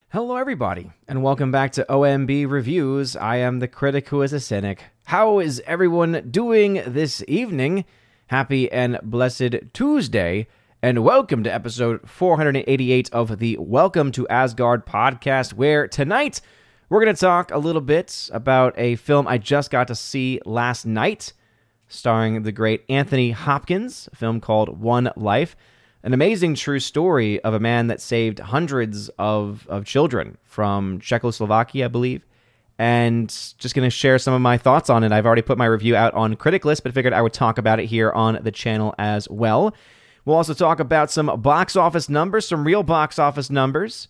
Hello, everybody, and welcome back to OMB Reviews. I am the critic who is a cynic. How is everyone doing this evening? Happy and blessed Tuesday, and welcome to episode 488 of the Welcome to Asgard podcast, where tonight we're going to talk a little bit about a film I just got to see last night, starring the great Anthony Hopkins, a film called One Life. An amazing true story of a man that saved hundreds of children from Czechoslovakia, I believe. And just going to share some of my thoughts on it. I've already put my review out on Criticlist, but figured I would talk about it here on the channel as well. We'll also talk about some box office numbers, some real box office numbers.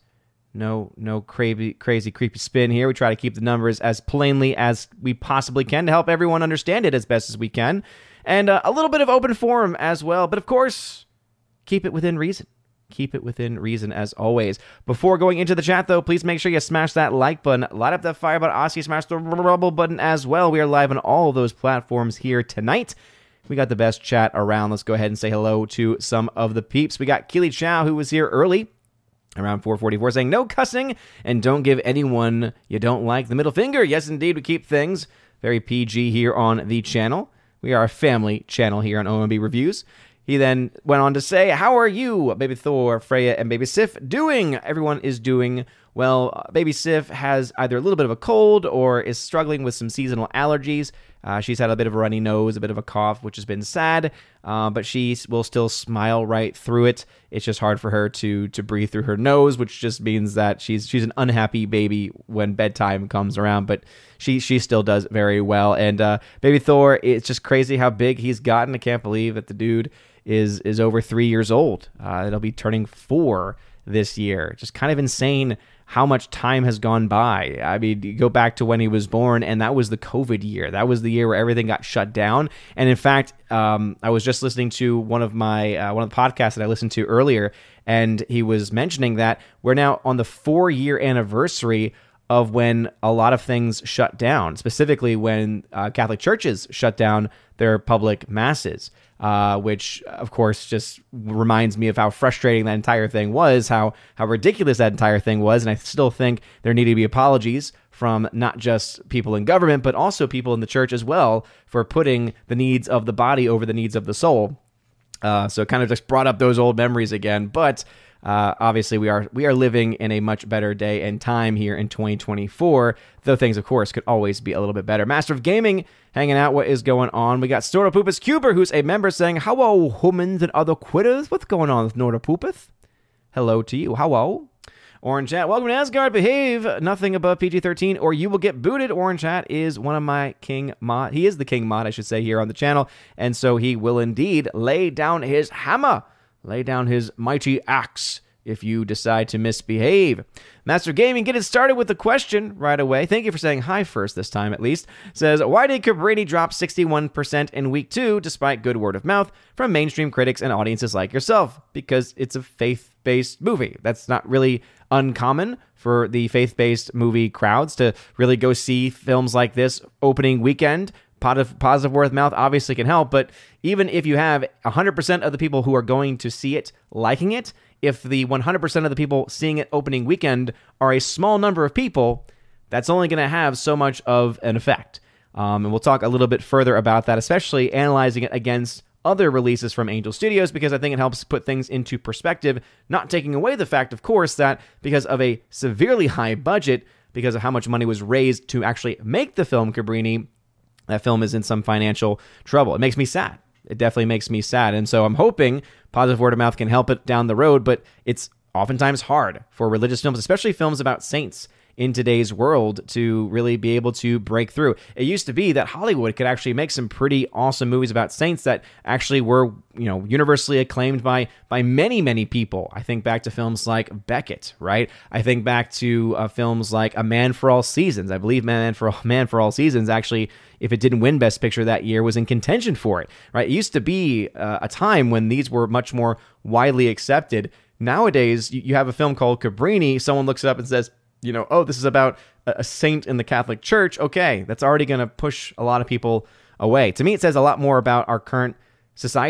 No crazy, creepy spin here. We try to keep the numbers as plainly as we possibly can to help everyone understand it as best as we can. And a little bit of open forum as well. But of course, keep it within reason. Keep it within reason as always. Before going into the chat, though, please make sure you smash that like button, light up that fire button, also smash the rumble button as well. We are live on all of those platforms here tonight. We got the best chat around. Let's go ahead and say hello to some of the peeps. We got Keely Chow, who was here early, around 4:44, saying no cussing and don't give anyone you don't like the middle finger. Yes, indeed, we keep things very PG here on the channel. We are a family channel here on OMB Reviews. He then went on to say, how are you, Baby Thor, Freya, and Baby Sif doing? Everyone is doing well. Baby Sif has either a little bit of a cold or is struggling with some seasonal allergies. She's had a bit of a runny nose, a bit of a cough, which has been sad, but she will still smile right through it. It's just hard for her to breathe through her nose, which just means that she's an unhappy baby when bedtime comes around, but she still does very well. And Baby Thor, it's just crazy how big he's gotten. I can't believe that the dude is over 3 years old. It'll be turning 4 this year. Just kind of insane how much time has gone by. I mean, you go back to when he was born, and that was the COVID year. That was the year where everything got shut down. And in fact, I was just listening to one of the podcasts that I listened to earlier, and he was mentioning that we're now on the 4-year anniversary of when a lot of things shut down, specifically when Catholic churches shut down their public masses. Which, of course, just reminds me of how frustrating that entire thing was, how ridiculous that entire thing was. And I still think there need to be apologies from not just people in government, but also people in the church as well for putting the needs of the body over the needs of the soul. So it kind of just brought up those old memories again. But obviously, we are living in a much better day and time here in 2024, though things, of course, could always be a little bit better. Master of Gaming hanging out. What is going on? We got Snortopupus Cuber, who's a member, saying, hello, humans and other quitters. What's going on with Snortopupus? Hello to you. Hello. Orange Hat, welcome to Asgard. Behave. Nothing above PG-13 or you will get booted. Orange Hat is one of my king mod. He is the king mod, I should say, here on the channel. And so he will indeed lay down his hammer. Lay down his mighty axe if you decide to misbehave. Master Gaming, get it started with the question right away. Thank you for saying hi first this time, at least. Says, why did Cabrini drop 61% in week 2 despite good word of mouth from mainstream critics and audiences like yourself? Because it's a faith-based movie. That's not really uncommon for the faith-based movie crowds to really go see films like this opening weekend. Positive word of mouth obviously can help, but even if you have 100% of the people who are going to see it liking it, if the 100% of the people seeing it opening weekend are a small number of people, that's only going to have so much of an effect. And we'll talk a little bit further about that, especially analyzing it against other releases from Angel Studios, because I think it helps put things into perspective, not taking away the fact, of course, that because of a severely high budget, because of how much money was raised to actually make the film Cabrini, that film is in some financial trouble. It makes me sad. It definitely makes me sad. And so I'm hoping positive word of mouth can help it down the road, but it's oftentimes hard for religious films, especially films about saints in today's world, to really be able to break through. It used to be that Hollywood could actually make some pretty awesome movies about saints that actually were, universally acclaimed by many, many people. I think back to films like Beckett, right? I think back to films like A Man for All Seasons. I believe Man for All Seasons actually, if it didn't win Best Picture that year, was in contention for it, right? It used to be a time when these were much more widely accepted. Nowadays, you have a film called Cabrini, someone looks it up and says, oh, this is about a saint in the Catholic Church. Okay, that's already going to push a lot of people away. To me, it says a lot more about our current society,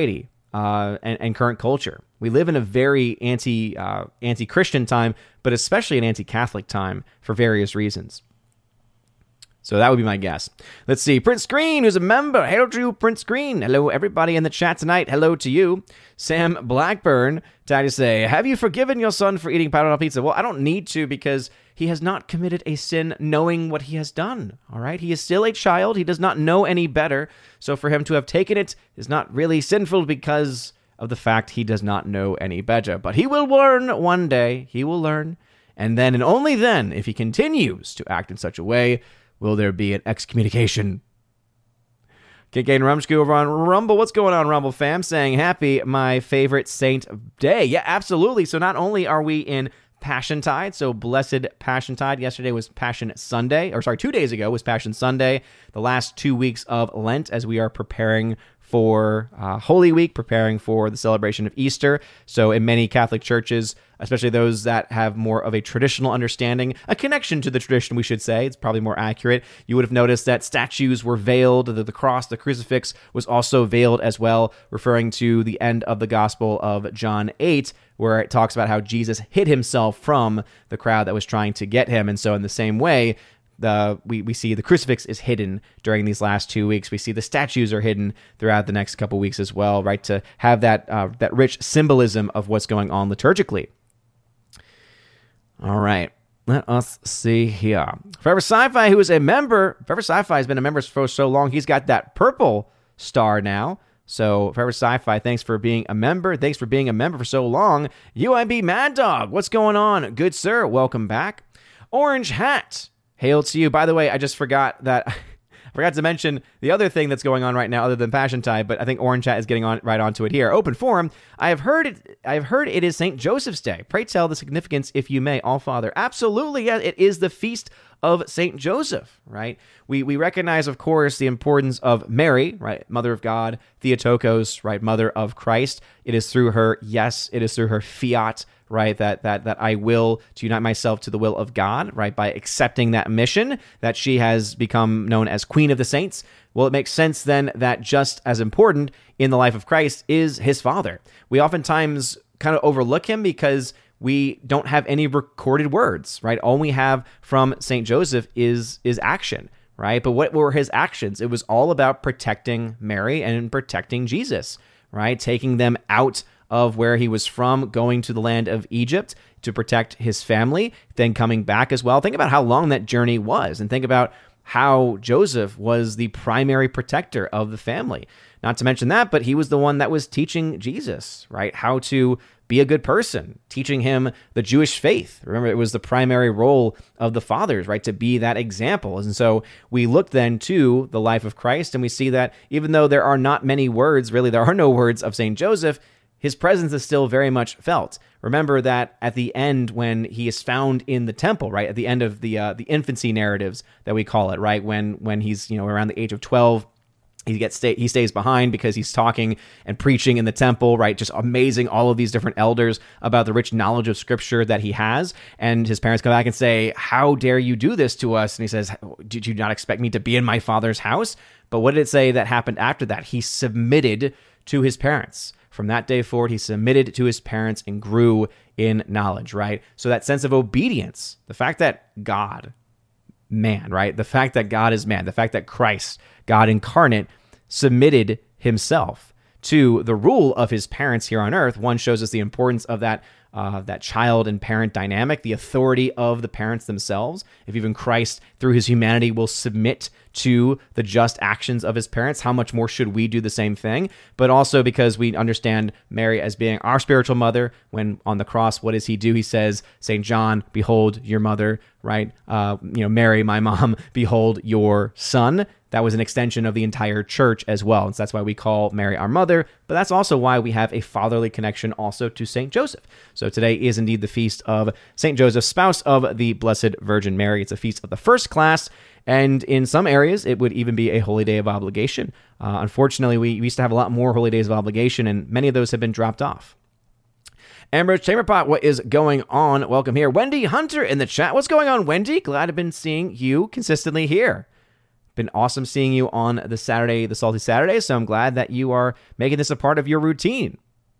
and current culture. We live in a very anti-Christian time, but especially an anti-Catholic time for various reasons. So that would be my guess. Let's see. Prince Green, who's a member. Hello to you, Prince Green. Hello, everybody in the chat tonight. Hello to you. Sam Blackburn, trying to say, have you forgiven your son for eating powdered pizza? Well, I don't need to, because he has not committed a sin knowing what he has done. All right? He is still a child. He does not know any better. So for him to have taken it is not really sinful because of the fact he does not know any better. But he will learn one day. He will learn. And then, and only then, if he continues to act in such a way, will there be an excommunication? Kincaid and Rumsku over on Rumble. What's going on, Rumble fam? Saying happy, my favorite saint day. Yeah, absolutely. So not only are we in Passiontide, so blessed Passiontide. Yesterday was Passion Sunday, or sorry, 2 days ago was Passion Sunday. The last 2 weeks of Lent as we are preparing for Holy Week, preparing for the celebration of Easter. So in many Catholic churches, especially those that have more of a traditional understanding, a connection to the tradition, we should say, it's probably more accurate, you would have noticed that statues were veiled, the cross, the crucifix was also veiled as well, referring to the end of the Gospel of John 8, where it talks about how Jesus hid himself from the crowd that was trying to get him. And so in the same way, we see the crucifix is hidden during these last 2 weeks. We see the statues are hidden throughout the next couple weeks as well, right? To have that rich symbolism of what's going on liturgically. All right, let us see here. Forever Sci-Fi, who is a member, Forever Sci-Fi has been a member for so long, he's got that purple star now. So Forever Sci-Fi, thanks for being a member. Thanks for being a member for so long. UIB Mad Dog, what's going on? Good sir, welcome back. Orange Hat, hail to you. By the way, I just forgot that I forgot to mention the other thing that's going on right now other than Passiontide, but I think Orange Chat is getting right onto it here. Open forum. I have heard it is St. Joseph's Day. Pray tell the significance, if you may, All Father. Absolutely, yeah, it is the feast of St. Joseph, right? We recognize, of course, the importance of Mary, right? Mother of God, Theotokos, right? Mother of Christ. It is through her, yes, it is through her fiat, right? That I will to unite myself to the will of God, right? By accepting that mission, that she has become known as Queen of the Saints. Well, it makes sense then that just as important in the life of Christ is his Father. We oftentimes kind of overlook him because we don't have any recorded words, right? All we have from St. Joseph is action, right? But what were his actions? It was all about protecting Mary and protecting Jesus, right? Taking them out of where he was from, going to the land of Egypt to protect his family, then coming back as well. Think about how long that journey was, and think about how Joseph was the primary protector of the family. Not to mention that, but he was the one that was teaching Jesus, right? How to be a good person, teaching him the Jewish faith. Remember, it was the primary role of the fathers, right? To be that example. And so we look then to the life of Christ, and we see that even though there are not many words, really there are no words of St. Joseph, his presence is still very much felt. Remember that at the end, when he is found in the temple, right? At the end of the infancy narratives that we call it, right? When he's around the age of 12, he stays behind because he's talking and preaching in the temple, right? Just amazing all of these different elders about the rich knowledge of Scripture that he has. And his parents come back and say, "How dare you do this to us?" And he says, "Did you not expect me to be in my Father's house?" But what did it say that happened after that? He submitted to his parents. From that day forward, he submitted to his parents and grew in knowledge, right? So that sense of obedience, the fact that God, man, right? The fact that God is man, the fact that Christ, God incarnate, submitted himself to the rule of his parents here on earth. One, shows us the importance of that child and parent dynamic, the authority of the parents themselves. If even Christ, through his humanity, will submit to the just actions of his parents, how much more should we do the same thing? But also because we understand Mary as being our spiritual mother. When on the cross, what does he do? He says, "St. John, behold your mother," right? Mary, my mom, behold your son. That was an extension of the entire church as well. And so that's why we call Mary our mother, but that's also why we have a fatherly connection also to St. Joseph. So today is indeed the feast of St. Joseph, spouse of the Blessed Virgin Mary. It's a feast of the first class, and in some areas, it would even be a holy day of obligation. Unfortunately, we used to have a lot more holy days of obligation, and many of those have been dropped off. Ambrose Chamberpot, what is going on? Welcome here. Wendy Hunter in the chat. What's going on, Wendy? Glad I've been seeing you consistently here. Been awesome seeing you on the Salty Saturday, so I'm glad that you are making this a part of your routine.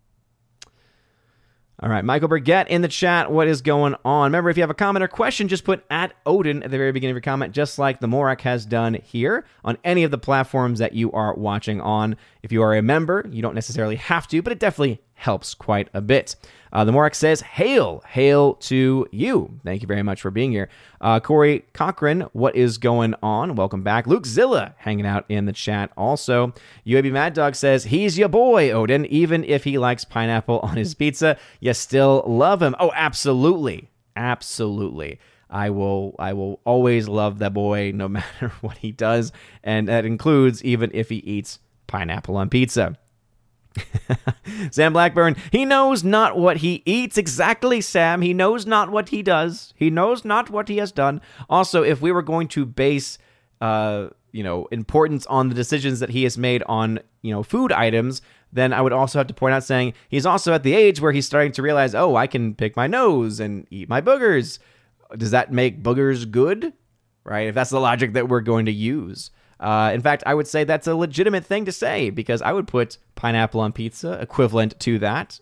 All right, Michael Burgett in the chat. What is going on? Remember, if you have a comment or question, just put @Odin at the very beginning of your comment, just like the Morak has done here on any of the platforms that you are watching on. If you are a member, you don't necessarily have to, but it definitely helps quite a bit. The Morak says, hail to you. Thank you very much for being here. Corey Cochran, what is going on? Welcome back. Luke Zilla hanging out in the chat also. UAB Mad Dog says, he's your boy, Odin. Even if he likes pineapple on his pizza, you still love him. Oh, absolutely. Absolutely. I will always love that boy no matter what he does, and that includes even if he eats pineapple on pizza. Sam Blackburn, he knows not what he eats. Exactly, Sam. He knows not what he does. He knows not what he has done. Also, if we were going to base, importance on the decisions that he has made on, food items, then I would also have to point out saying he's also at the age where he's starting to realize, oh, I can pick my nose and eat my boogers. Does that make boogers good? Right? If that's the logic that we're going to use. In fact, I would say that's a legitimate thing to say because I would put pineapple on pizza equivalent to that.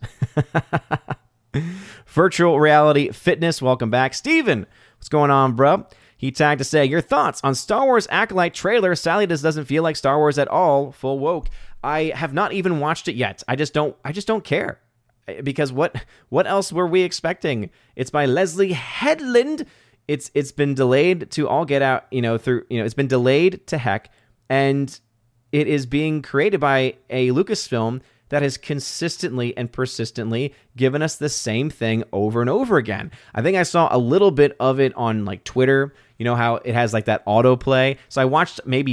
Virtual Reality Fitness, welcome back. Steven, what's going on, bro? He tagged to say, your thoughts on Star Wars Acolyte trailer. Sadly, this doesn't feel like Star Wars at all. Full woke. I have not even watched it yet. I just don't care. Because what else were we expecting? It's by Leslie Headland. It's been delayed to all get out, it's been delayed to heck, and it is being created by a Lucasfilm that has consistently and persistently given us the same thing over and over again. I think I saw a little bit of it on like Twitter, how it has like that autoplay. So I watched maybe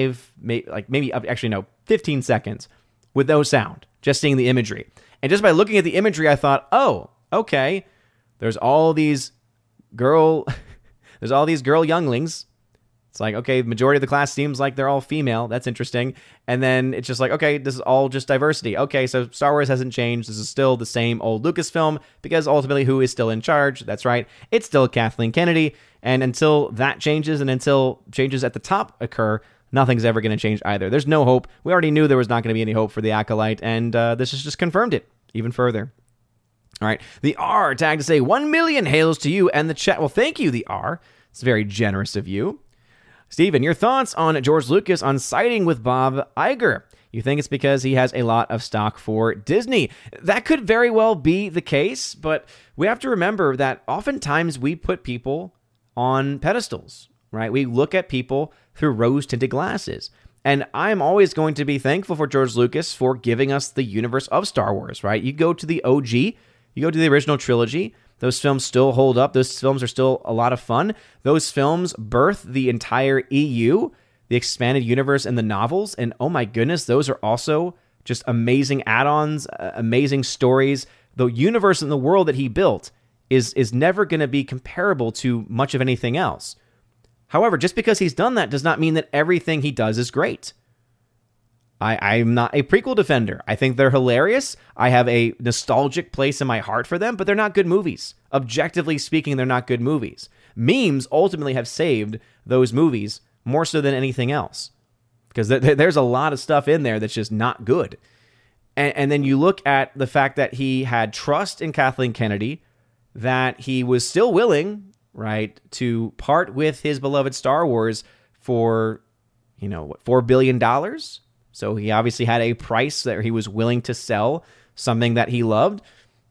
15 seconds with no sound, just seeing the imagery. And just by looking at the imagery, I thought, oh, okay, there's all these girl younglings. It's like, okay, the majority of the class seems like they're all female. That's interesting. And then it's just like, okay, this is all just diversity. Okay, so Star Wars hasn't changed. This is still the same old Lucasfilm because ultimately who is still in charge? That's right. It's still Kathleen Kennedy. And until that changes and until changes at the top occur, nothing's ever going to change either. There's no hope. We already knew there was not going to be any hope for the Acolyte, and this has just confirmed it even further. All right, the R tagged to say 1 million hails to you and the chat. Well, thank you, the R. It's very generous of you. Steven, your thoughts on George Lucas on siding with Bob Iger? You think it's because he has a lot of stock for Disney? That could very well be the case, but we have to remember that oftentimes we put people on pedestals, right? We look at people through rose-tinted glasses. And I'm always going to be thankful for George Lucas for giving us the universe of Star Wars, right? You go to the OG, you go to the original trilogy, those films still hold up. Those films are still a lot of fun. Those films birth the entire EU, the expanded universe, and the novels. And oh my goodness, those are also just amazing add-ons, amazing stories. The universe and the world that he built is never going to be comparable to much of anything else. However, just because he's done that does not mean that everything he does is great. I'm not a prequel defender. I think they're hilarious. I have a nostalgic place in my heart for them, but they're not good movies. Objectively speaking, they're not good movies. Memes ultimately have saved those movies more so than anything else, because there's a lot of stuff in there that's just not good. And then you look at the fact that he had trust in Kathleen Kennedy, that he was still willing, right, to part with his beloved Star Wars for, $4 billion? So he obviously had a price that he was willing to sell something that he loved.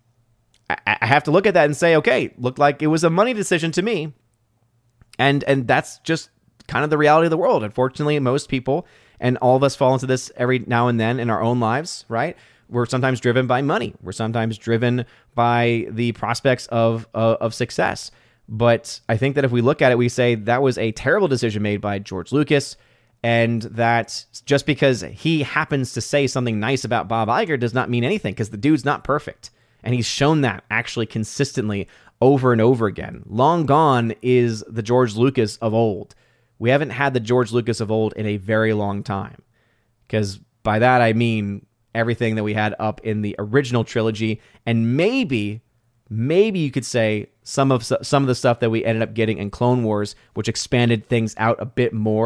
I have to look at that and say, okay, looked like it was a money decision to me. And that's just kind of the reality of the world. Unfortunately, most people, and all of us fall into this every now and then in our own lives, right? We're sometimes driven by money. We're sometimes driven by the prospects of success. But I think that if we look at it, we say that was a terrible decision made by George Lucas. And that just because he happens to say something nice about Bob Iger does not mean anything, because the dude's not perfect. And he's shown that actually consistently over and over again. Long gone is the George Lucas of old. We haven't had the George Lucas of old in a very long time. Because by that I mean everything that we had up in the original trilogy, and maybe you could say some of the stuff that we ended up getting in Clone Wars, which expanded things out a bit more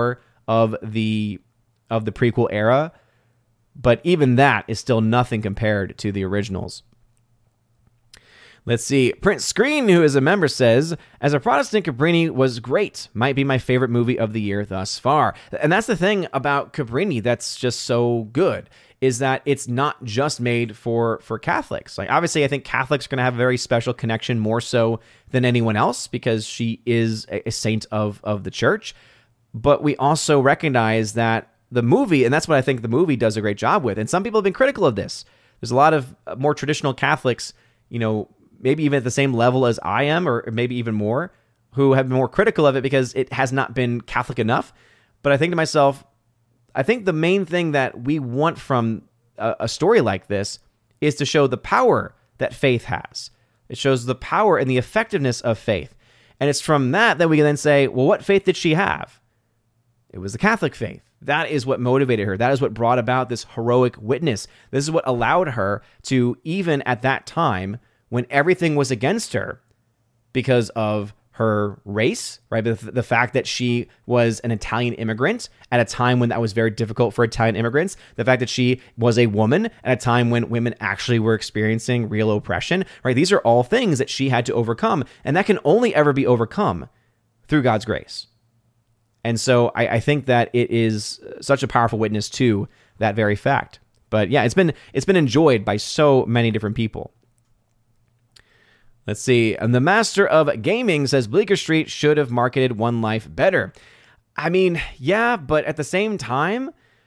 of the prequel era, but even that is still nothing compared to the originals. Let's see. Prince Screen, who is a member, says, as a Protestant, Cabrini was great. Might be my favorite movie of the year thus far. And that's the thing about Cabrini that's just so good, is that it's not just made for Catholics. Like, obviously, I think Catholics are going to have a very special connection, more so than anyone else, because she is a saint of the church. But we also recognize that the movie, and that's what I think the movie does a great job with, and some people have been critical of this. There's a lot of more traditional Catholics, maybe even at the same level as I am, or maybe even more, who have been more critical of it because it has not been Catholic enough. But I think to myself, I think the main thing that we want from a story like this is to show the power that faith has. It shows the power and the effectiveness of faith. And it's from that we can then say, well, what faith did she have? It was the Catholic faith. That is what motivated her. That is what brought about this heroic witness. This is what allowed her to, even at that time, when everything was against her because of her race, right? The fact that she was an Italian immigrant at a time when that was very difficult for Italian immigrants, the fact that she was a woman at a time when women actually were experiencing real oppression, right? These are all things that she had to overcome, and that can only ever be overcome through God's grace. And so I think that it is such a powerful witness to that very fact. But yeah, it's been enjoyed by so many different people. Let's see. And the Master of Gaming says Bleecker Street should have marketed One Life better. I mean, yeah, but at the same time,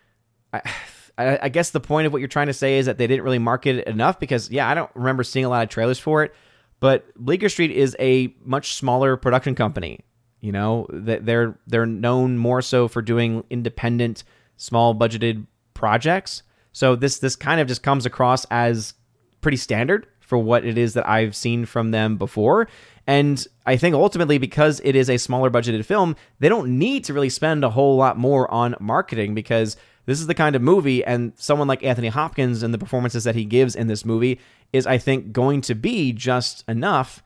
I guess the point of what you're trying to say is that they didn't really market it enough because, yeah, I don't remember seeing a lot of trailers for it. But Bleecker Street is a much smaller production company. That they're known more so for doing independent, small budgeted projects. So this kind of just comes across as pretty standard for what it is that I've seen from them before. And I think ultimately, because it is a smaller budgeted film, they don't need to really spend a whole lot more on marketing, because this is the kind of movie, and someone like Anthony Hopkins and the performances that he gives in this movie is, I think, going to be just enough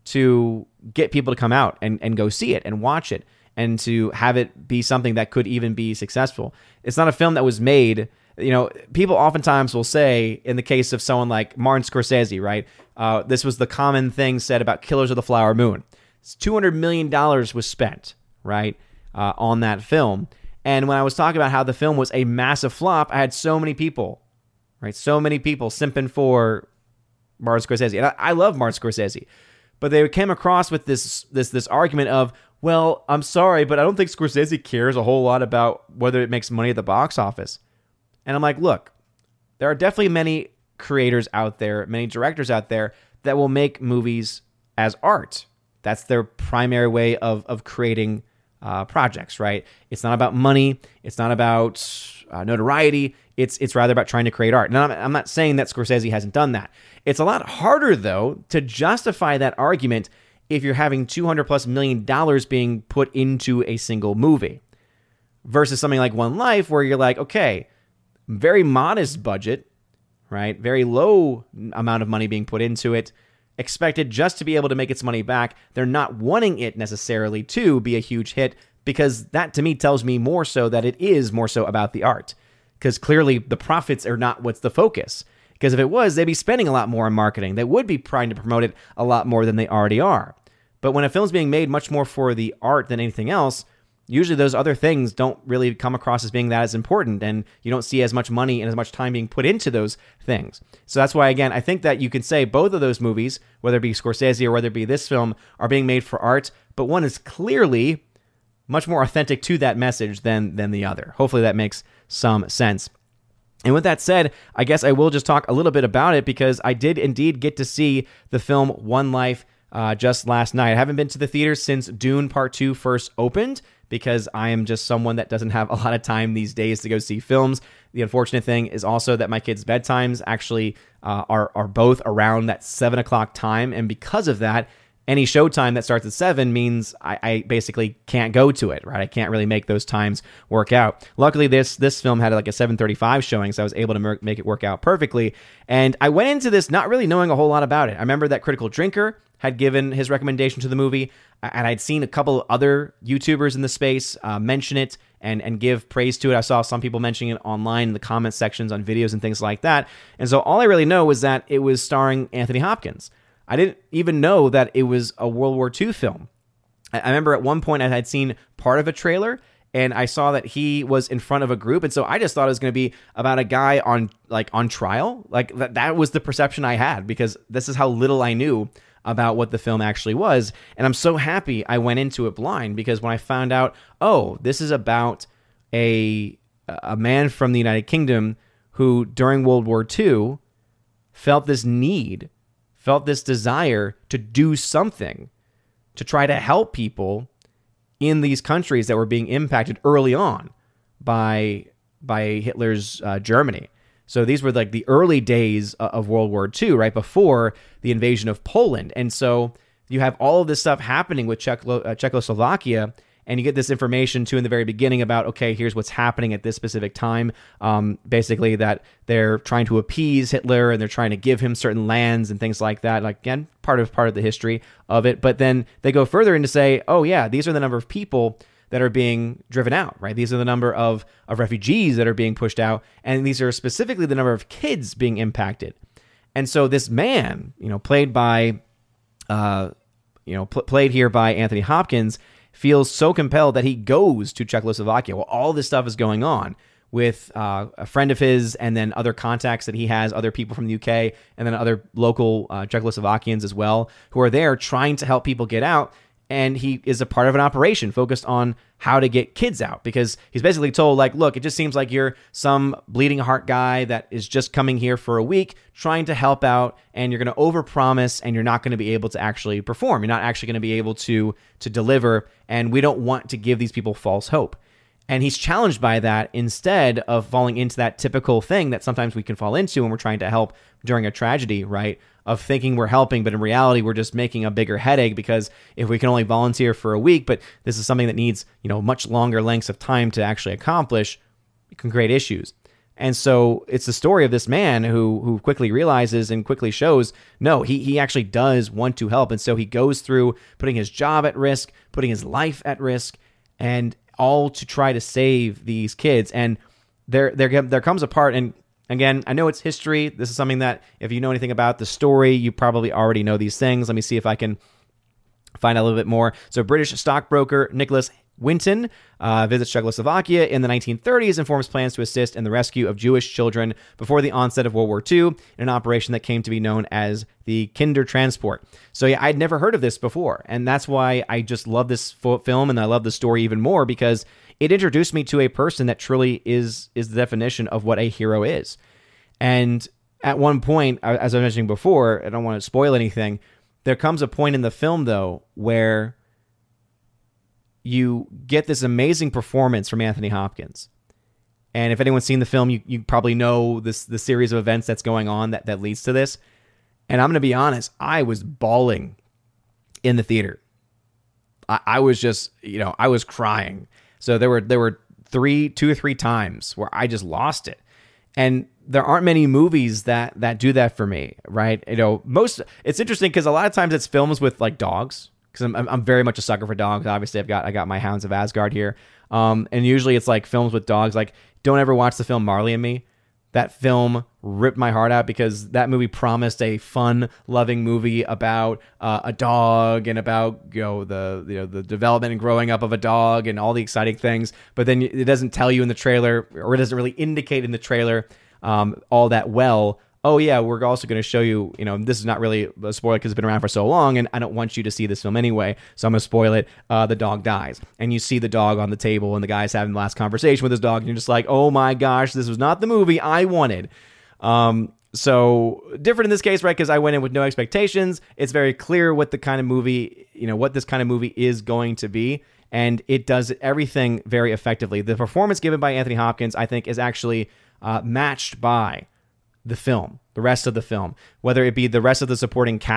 to get people to come out and go see it and watch it, and to have it be something that could even be successful. It's not a film that was made, people oftentimes will say, in the case of someone like Martin Scorsese, right? This was the common thing said about Killers of the Flower Moon. $200 million was spent, right, on that film. And when I was talking about how the film was a massive flop, I had so many people, right? So many people simping for Martin Scorsese. And I love Martin Scorsese. But they came across with this argument of, well, I'm sorry, but I don't think Scorsese cares a whole lot about whether it makes money at the box office. And I'm like, look, there are definitely many creators out there, many directors out there that will make movies as art. That's their primary way of creating projects, right? It's not about money. It's not about notoriety. It's rather about trying to create art. Now, I'm not saying that Scorsese hasn't done that. It's a lot harder, though, to justify that argument if you're having $200+ million being put into a single movie versus something like One Life, where you're like, okay, very modest budget, right? Very low amount of money being put into it, expected just to be able to make its money back. They're not wanting it necessarily to be a huge hit, because that to me tells me more so that it is more so about the art, because clearly the profits are not what's the focus. Because if it was, they'd be spending a lot more on marketing. They would be trying to promote it a lot more than they already are. But when a film's being made much more for the art than anything else, usually those other things don't really come across as being that as important, and you don't see as much money and as much time being put into those things. So that's why, again, I think that you can say both of those movies, whether it be Scorsese or whether it be this film, are being made for art, but one is clearly much more authentic to that message than the other. Hopefully that makes some sense. And with that said, I guess I will just talk a little bit about it, because I did indeed get to see the film One Life just last night. I haven't been to the theaters since Dune Part 2 first opened, because I am just someone that doesn't have a lot of time these days to go see films. The unfortunate thing is also that my kids' bedtimes actually are both around that 7 o'clock time, and because of that, any showtime that starts at 7 means I basically can't go to it, right? I can't really make those times work out. Luckily, this film had like a 7:35 showing, so I was able to make it work out perfectly. And I went into this not really knowing a whole lot about it. I remember that Critical Drinker had given his recommendation to the movie, and I'd seen a couple other YouTubers in the space mention it and give praise to it. I saw some people mentioning it online in the comment sections on videos and things like that. And so all I really know was that it was starring Anthony Hopkins. I didn't even know that it was a World War II film. I remember at one point I had seen part of a trailer, and I saw that he was in front of a group, and so I just thought it was going to be about a guy on trial. Like that was the perception I had, because this is how little I knew about what the film actually was. And I'm so happy I went into it blind, because when I found out, oh, this is about a man from the United Kingdom who during World War II felt this desire to do something to try to help people in these countries that were being impacted early on by Hitler's Germany. So these were like the early days of World War II, right before the invasion of Poland. And so you have all of this stuff happening with Czechoslovakia, and you get this information too in the very beginning about, okay, here's what's happening at this specific time. Basically that they're trying to appease Hitler, and they're trying to give him certain lands and things like that. Like, again, part of the history of it. But then they go further in to say, oh yeah, these are the number of people that are being driven out, right? These are the number of refugees that are being pushed out, and these are specifically the number of kids being impacted. And so this man, played by, played here by Anthony Hopkins, feels so compelled that he goes to Czechoslovakia while all this stuff is going on with a friend of his, and then other contacts that he has, other people from the UK, and then other local Czechoslovakians as well, who are there trying to help people get out. And he is a part of an operation focused on how to get kids out, because he's basically told, like, look, it just seems like you're some bleeding heart guy that is just coming here for a week trying to help out, and you're going to overpromise, and you're not going to be able to actually perform. You're not actually going to be able to deliver, and we don't want to give these people false hope. And he's challenged by that, instead of falling into that typical thing that sometimes we can fall into when we're trying to help during a tragedy, right? Of thinking we're helping, but in reality, we're just making a bigger headache, because if we can only volunteer for a week, but this is something that needs, much longer lengths of time to actually accomplish, it can create issues. And so it's the story of this man who quickly realizes and quickly shows, no, he actually does want to help. And so he goes through putting his job at risk, putting his life at risk, and all to try to save these kids. And there comes a part, and again, I know it's history. This is something that if you know anything about the story, you probably already know these things. Let me see if I can find out a little bit more. So British stockbroker Nicholas Winton visits Czechoslovakia in the 1930s and forms plans to assist in the rescue of Jewish children before the onset of World War II in an operation that came to be known as the Kindertransport. So yeah, I'd never heard of this before, and that's why I just love this film, and I love the story even more, because it introduced me to a person that truly is the definition of what a hero is. And at one point, as I was mentioning before, I don't want to spoil anything, there comes a point in the film, though, where you get this amazing performance from Anthony Hopkins. And if anyone's seen the film, you probably know the series of events that's going on that leads to this. And I'm going to be honest, I was bawling in the theater. I was just, I was crying. So there were two or three times where I just lost it. And there aren't many movies that do that for me, right? It's interesting because a lot of times it's films with like dogs, because I'm very much a sucker for dogs. Obviously, I got my Hounds of Asgard here, and usually it's like films with dogs. Like, don't ever watch the film Marley and Me. That film ripped my heart out, because that movie promised a fun, loving movie about a dog and about the development and growing up of a dog and all the exciting things. But then it doesn't tell you in the trailer, or it doesn't really indicate in the trailer all that well. Oh yeah, we're also going to show you, this is not really a spoiler because it's been around for so long, and I don't want you to see this film anyway, so I'm going to spoil it. The dog dies, and you see the dog on the table, and the guy's having the last conversation with his dog, and you're just like, oh my gosh, this was not the movie I wanted. So different in this case, right? Because I went in with no expectations. It's very clear what the kind of movie, what this kind of movie is going to be, and it does everything very effectively. The performance given by Anthony Hopkins, I think, is actually matched by the rest of the film, whether it be the rest of the supporting cast,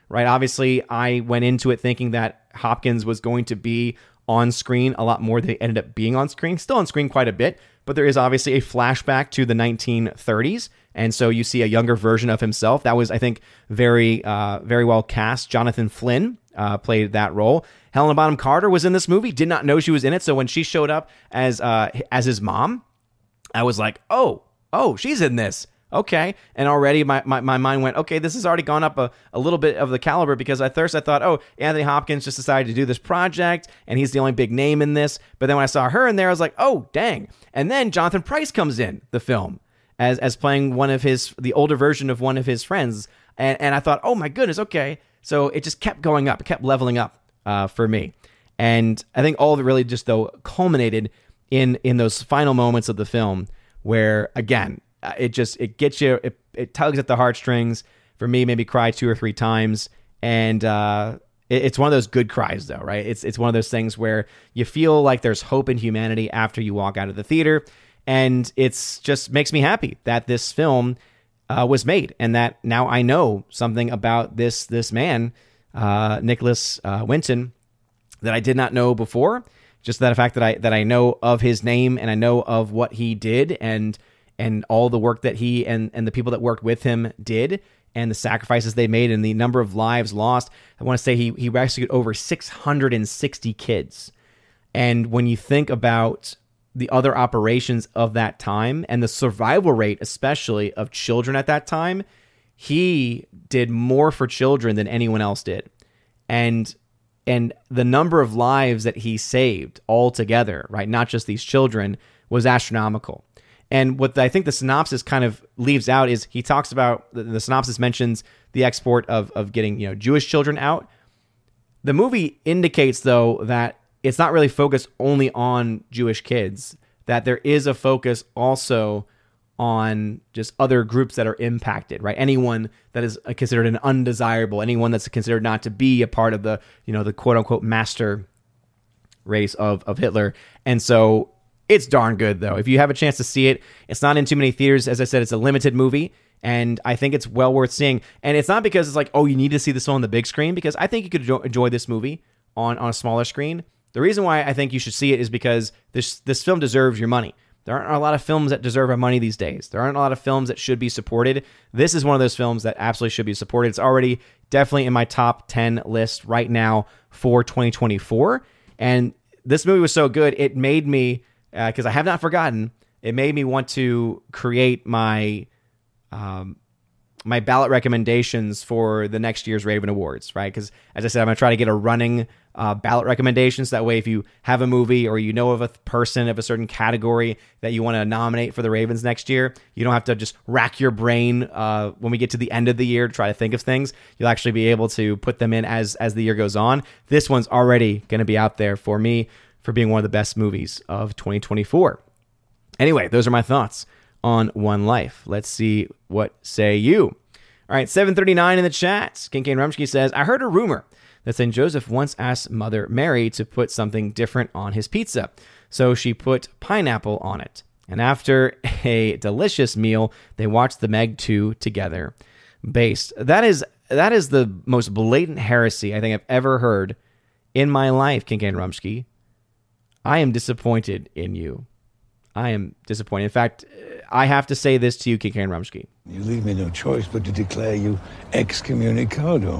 right? Obviously, I went into it thinking that Hopkins was going to be on screen a lot more than he ended up being on screen. Still on screen quite a bit, but there is obviously a flashback to the 1930s. And so you see a younger version of himself. That was, I think, very well cast. Jonathan Flynn played that role. Helena Bonham Carter was in this movie. Did not know she was in it. So when she showed up as his mom, I was like, oh, she's in this. Okay. And already my mind went, okay, this has already gone up a little bit of the caliber, because at first I thought, oh, Anthony Hopkins just decided to do this project and he's the only big name in this. But then when I saw her in there, I was like, oh, dang. And then Jonathan Pryce comes in the film as playing the older version of one of his friends. And I thought, oh my goodness, okay. So it just kept going up, it kept leveling up for me. And I think all of it really just, though, culminated in those final moments of the film where, again, it gets you, it tugs at the heartstrings. For me, maybe cry 2 or 3 times. And it's one of those good cries, though, right? It's one of those things where you feel like there's hope in humanity after you walk out of the theater. And it's just makes me happy that this film was made, and that now I know something about this man, Nicholas Winton, that I did not know before. Just that fact that I know of his name, and I know of what he did, and all the work that he and the people that worked with him did, and the sacrifices they made, and the number of lives lost. I want to say he rescued over 660 kids. And when you think about the other operations of that time and the survival rate, especially of children at that time, he did more for children than anyone else did. And the number of lives that he saved altogether, right, not just these children, was astronomical. And what I think the synopsis kind of leaves out is he talks about, the synopsis mentions the export of getting, Jewish children out. The movie indicates, though, that it's not really focused only on Jewish kids, that there is a focus also on just other groups that are impacted, right? Anyone that is considered an undesirable, anyone that's considered not to be a part of the, the quote unquote master race of Hitler. And so it's darn good, though. If you have a chance to see it, it's not in too many theaters. As I said, it's a limited movie, and I think it's well worth seeing. And it's not because it's like, oh, you need to see this on the big screen, because I think you could enjoy this movie on a smaller screen. The reason why I think you should see it is because this film deserves your money. There aren't a lot of films that deserve our money these days. There aren't a lot of films that should be supported. This is one of those films that absolutely should be supported. It's already definitely in my top 10 list right now for 2024. And this movie was so good, it made me, because I have not forgotten, it made me want to create my my ballot recommendations for the next year's Raven Awards, right? Because, as I said, I'm going to try to get a running ballot recommendations. That way, if you have a movie or you know of a person of a certain category that you want to nominate for the Ravens next year, you don't have to just rack your brain when we get to the end of the year to try to think of things. You'll actually be able to put them in as the year goes on. This one's already going to be out there for me for being one of the best movies of 2024. Anyway, those are my thoughts on One Life. Let's see what say you. All right, 739 in the chat. Kincaid Rumsky says, I heard a rumor that St. Joseph once asked Mother Mary to put something different on his pizza. So she put pineapple on it. And after a delicious meal, they watched the Meg 2 together. Based. That is the most blatant heresy I think I've ever heard in my life, Kincaid Rumsky. I am disappointed in you. I am disappointed. In fact, I have to say this to you, Kincaid Rumsky. You leave me no choice but to declare you excommunicado.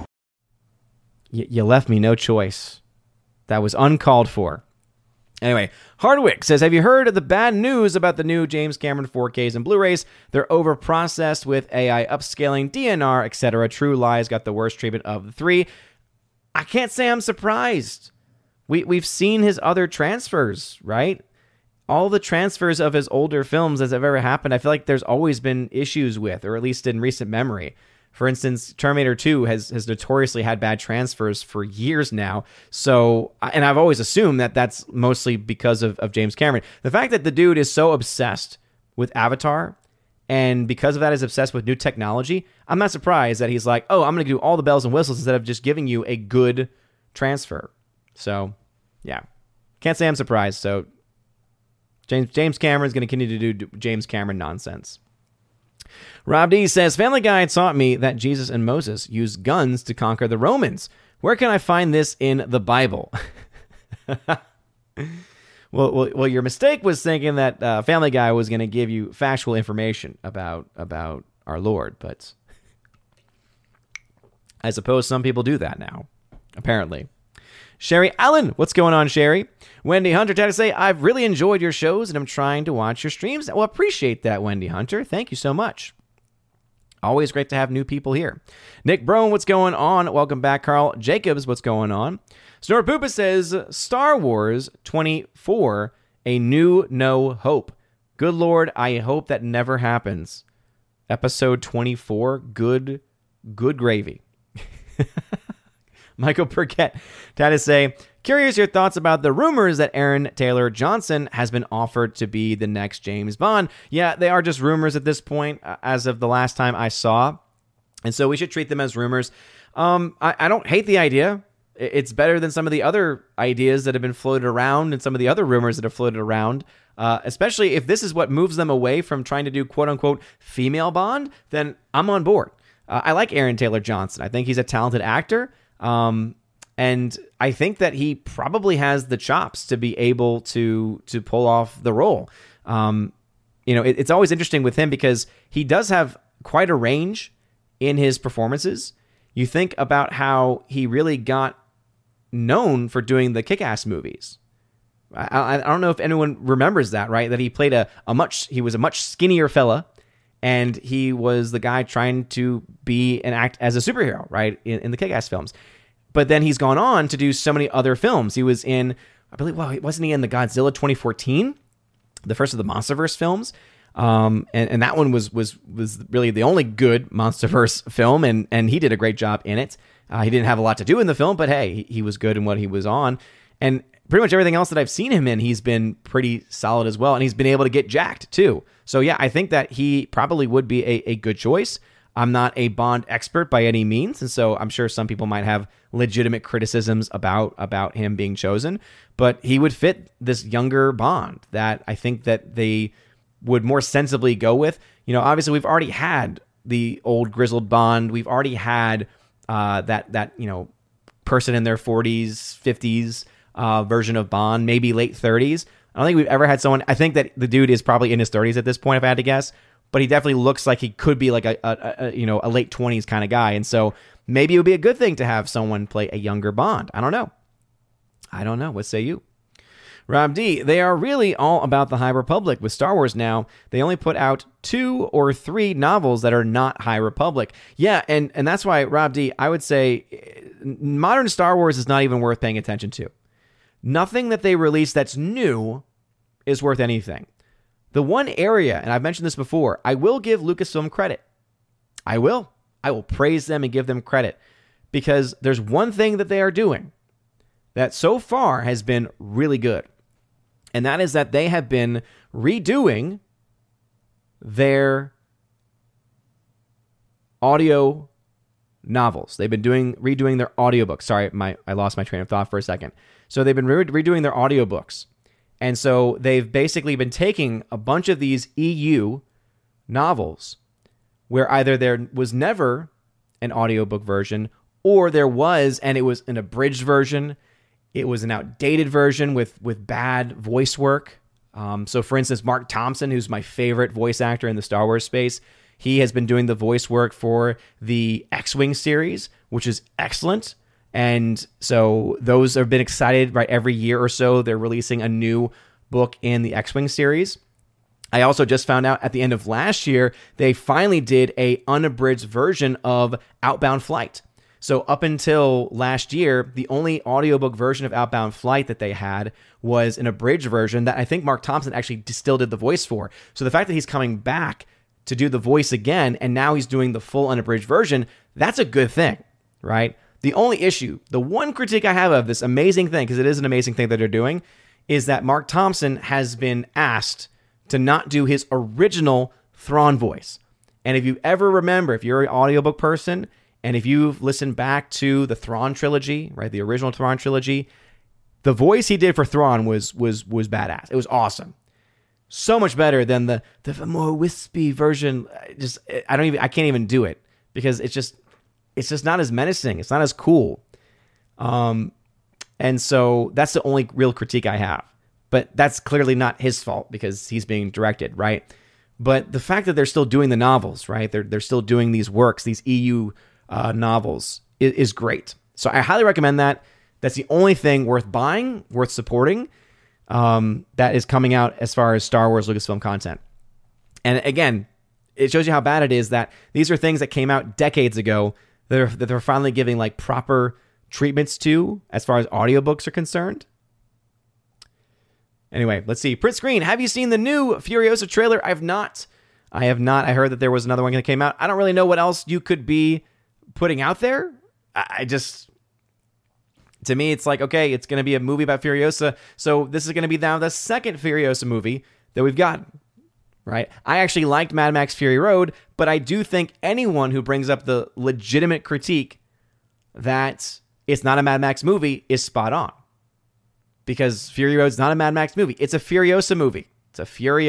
You left me no choice. That was uncalled for. Anyway, Hardwick says, have you heard of the bad news about the new James Cameron 4Ks and Blu-rays? They're over-processed with AI upscaling, DNR, etc. True Lies got the worst treatment of the 3. I can't say I'm surprised. We've seen his other transfers, right? All the transfers of his older films as have ever happened, I feel like there's always been issues with, or at least in recent memory. For instance, Terminator 2 has notoriously had bad transfers for years now. So, and I've always assumed that that's mostly because of James Cameron. The fact that the dude is so obsessed with Avatar, and because of that is obsessed with new technology, I'm not surprised that he's like, oh, I'm going to do all the bells and whistles instead of just giving you a good transfer. So, yeah. Can't say I'm surprised. So, James Cameron's going to continue to do James Cameron nonsense. Rob D says, Family Guy taught me that Jesus and Moses used guns to conquer the Romans. Where can I find this in the Bible? Well, your mistake was thinking that Family Guy was going to give you factual information about our Lord, but I suppose some people do that now, apparently. Sherry Allen, what's going on, Sherry? Wendy Hunter tried to say, I've really enjoyed your shows and I'm trying to watch your streams. Well, appreciate that, Wendy Hunter. Thank you so much. Always great to have new people here. Nick Brown, what's going on? Welcome back, Carl Jacobs. What's going on? Snort Poopa says, Star Wars 24, A New No Hope. Good Lord, I hope that never happens. Episode 24, good gravy. Michael Burkett had to say, curious your thoughts about the rumors that Aaron Taylor Johnson has been offered to be the next James Bond. Yeah, they are just rumors at this point, as of the last time I saw. And so we should treat them as rumors. I don't hate the idea. It's better than some of the other ideas that have been floated around and some of the other rumors that have floated around. Especially if this is what moves them away from trying to do quote-unquote female Bond, then I'm on board. I like Aaron Taylor Johnson. I think he's a talented actor. And I think that he probably has the chops to be able to pull off the role. It's always interesting with him because he does have quite a range in his performances. You think about how he really got known for doing the Kick-Ass movies. I don't know if anyone remembers that, right? That he played he was a much skinnier fella, and he was the guy trying to be and act as a superhero, right? In the Kick-Ass films. But then he's gone on to do so many other films. He was in, I believe, wasn't he in the Godzilla 2014, the first of the MonsterVerse films? And that one was really the only good MonsterVerse film, and he did a great job in it. He didn't have a lot to do in the film, but hey, he was good in what he was on. And pretty much everything else that I've seen him in, he's been pretty solid as well, and he's been able to get jacked too. So yeah, I think that he probably would be a good choice. I'm not a Bond expert by any means, and so I'm sure some people might have legitimate criticisms about him being chosen, but he would fit this younger Bond that I think that they would more sensibly go with. Obviously we've already had the old grizzled Bond. We've already had that person in their 40s, 50s version of Bond, maybe late 30s. I don't think we've ever had someone. I think that the dude is probably in his 30s at this point, if I had to guess. But he definitely looks like he could be like a late 20s kind of guy. And so maybe it would be a good thing to have someone play a younger Bond. I don't know. What say you? Rob D, they are really all about the High Republic. With Star Wars now, they only put out 2 or 3 novels that are not High Republic. Yeah, and that's why, Rob D, I would say modern Star Wars is not even worth paying attention to. Nothing that they release that's new is worth anything. The one area, and I've mentioned this before, I will give Lucasfilm credit. I will praise them and give them credit because there's one thing that they are doing that so far has been really good. And that is that they have been redoing their audio novels. They've been redoing their audiobooks. Sorry, I lost my train of thought for a second. So they've been redoing their audiobooks. And so they've basically been taking a bunch of these EU novels where either there was never an audiobook version or there was, and it was an abridged version. It was an outdated version with bad voice work. So for instance, Mark Thompson, who's my favorite voice actor in the Star Wars space, he has been doing the voice work for the X-Wing series, which is excellent. And so those have been excited, right? Every year or so, they're releasing a new book in the X-Wing series. I also just found out at the end of last year, they finally did a unabridged version of Outbound Flight. So up until last year, the only audiobook version of Outbound Flight that they had was an abridged version that I think Mark Thompson actually still did the voice for. So the fact that he's coming back to do the voice again, and now he's doing the full unabridged version, that's a good thing, right? The only issue, the one critique I have of this amazing thing, because it is an amazing thing that they're doing, is that Mark Thompson has been asked to not do his original Thrawn voice. And if you ever remember, if you're an audiobook person, and if you've listened back to the Thrawn trilogy, right, the original Thrawn trilogy, the voice he did for Thrawn was badass. It was awesome. So much better than the more wispy version. I can't even do it because it's just not as menacing. It's not as cool. And so that's the only real critique I have. But that's clearly not his fault because he's being directed, right? But the fact that they're still doing the novels, right? They're still doing these works, these EU novels, is great. So I highly recommend that. That's the only thing worth buying, worth supporting, that is coming out as far as Star Wars Lucasfilm content. And again, it shows you how bad it is that these are things that came out decades ago that they're finally giving like proper treatments to as far as audiobooks are concerned. Anyway, let's see. Prince Green, have you seen the new Furiosa trailer? I have not. I heard that there was another one that came out. I don't really know what else you could be putting out there. To me, it's like, okay, it's going to be a movie about Furiosa. So this is going to be now the second Furiosa movie that we've gotten, right? I actually liked Mad Max Fury Road, but I do think anyone who brings up the legitimate critique that it's not a Mad Max movie is spot on. Because Fury Road's not a Mad Max movie. It's a Furiosa movie. It's a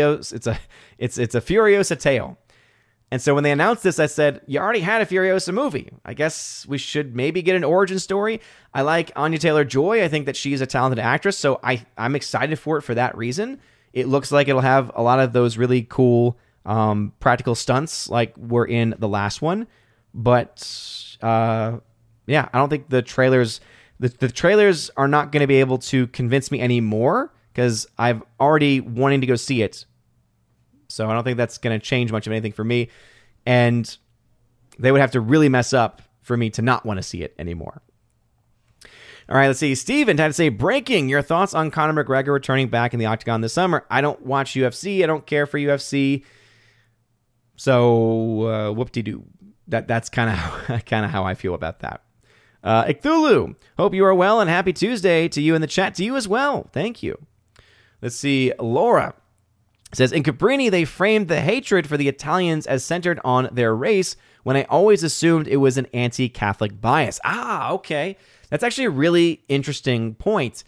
Furiosa tale. And so when they announced this, I said, you already had a Furiosa movie. I guess we should maybe get an origin story. I like Anya Taylor-Joy. I think that she's a talented actress, so I'm excited for it for that reason. It looks like it'll have a lot of those really cool practical stunts like were in the last one. But I don't think the trailers... The trailers are not going to be able to convince me anymore because I've already wanting to go see it. So I don't think that's going to change much of anything for me. And they would have to really mess up for me to not want to see it anymore. All right, let's see. Steven had to say, breaking, your thoughts on Conor McGregor returning back in the octagon this summer. I don't watch UFC. I don't care for UFC. So whoop-de-doo. That's kind of how I feel about that. Icthulu, hope you are well and happy Tuesday to you in the chat. To you as well. Thank you. Let's see. Laura says, in Cabrini, they framed the hatred for the Italians as centered on their race when I always assumed it was an anti-Catholic bias. Okay. That's actually a really interesting point.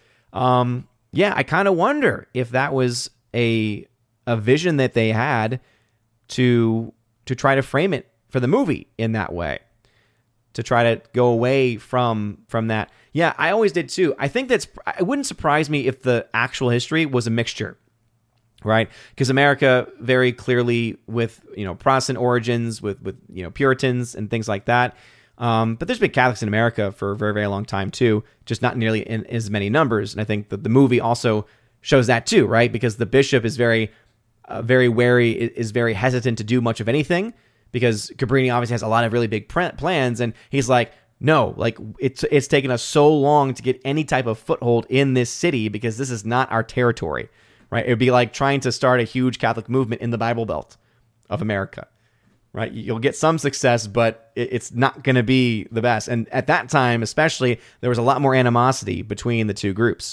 I kind of wonder if that was a vision that they had to try to frame it for the movie in that way. To try to go away from that. Yeah, I always did too. I think it wouldn't surprise me if the actual history was a mixture, right? Because America very clearly with, Protestant origins, with Puritans and things like that. But there's been Catholics in America for a very, very long time too, just not nearly in as many numbers. And I think that the movie also shows that too, right? Because the bishop is very wary, is very hesitant to do much of anything. Because Cabrini obviously has a lot of really big plans, and he's like, no, like it's taken us so long to get any type of foothold in this city because this is not our territory, right? It would be like trying to start a huge Catholic movement in the Bible Belt of America, right? You'll get some success, but it's not going to be the best. And at that time, especially, there was a lot more animosity between the two groups.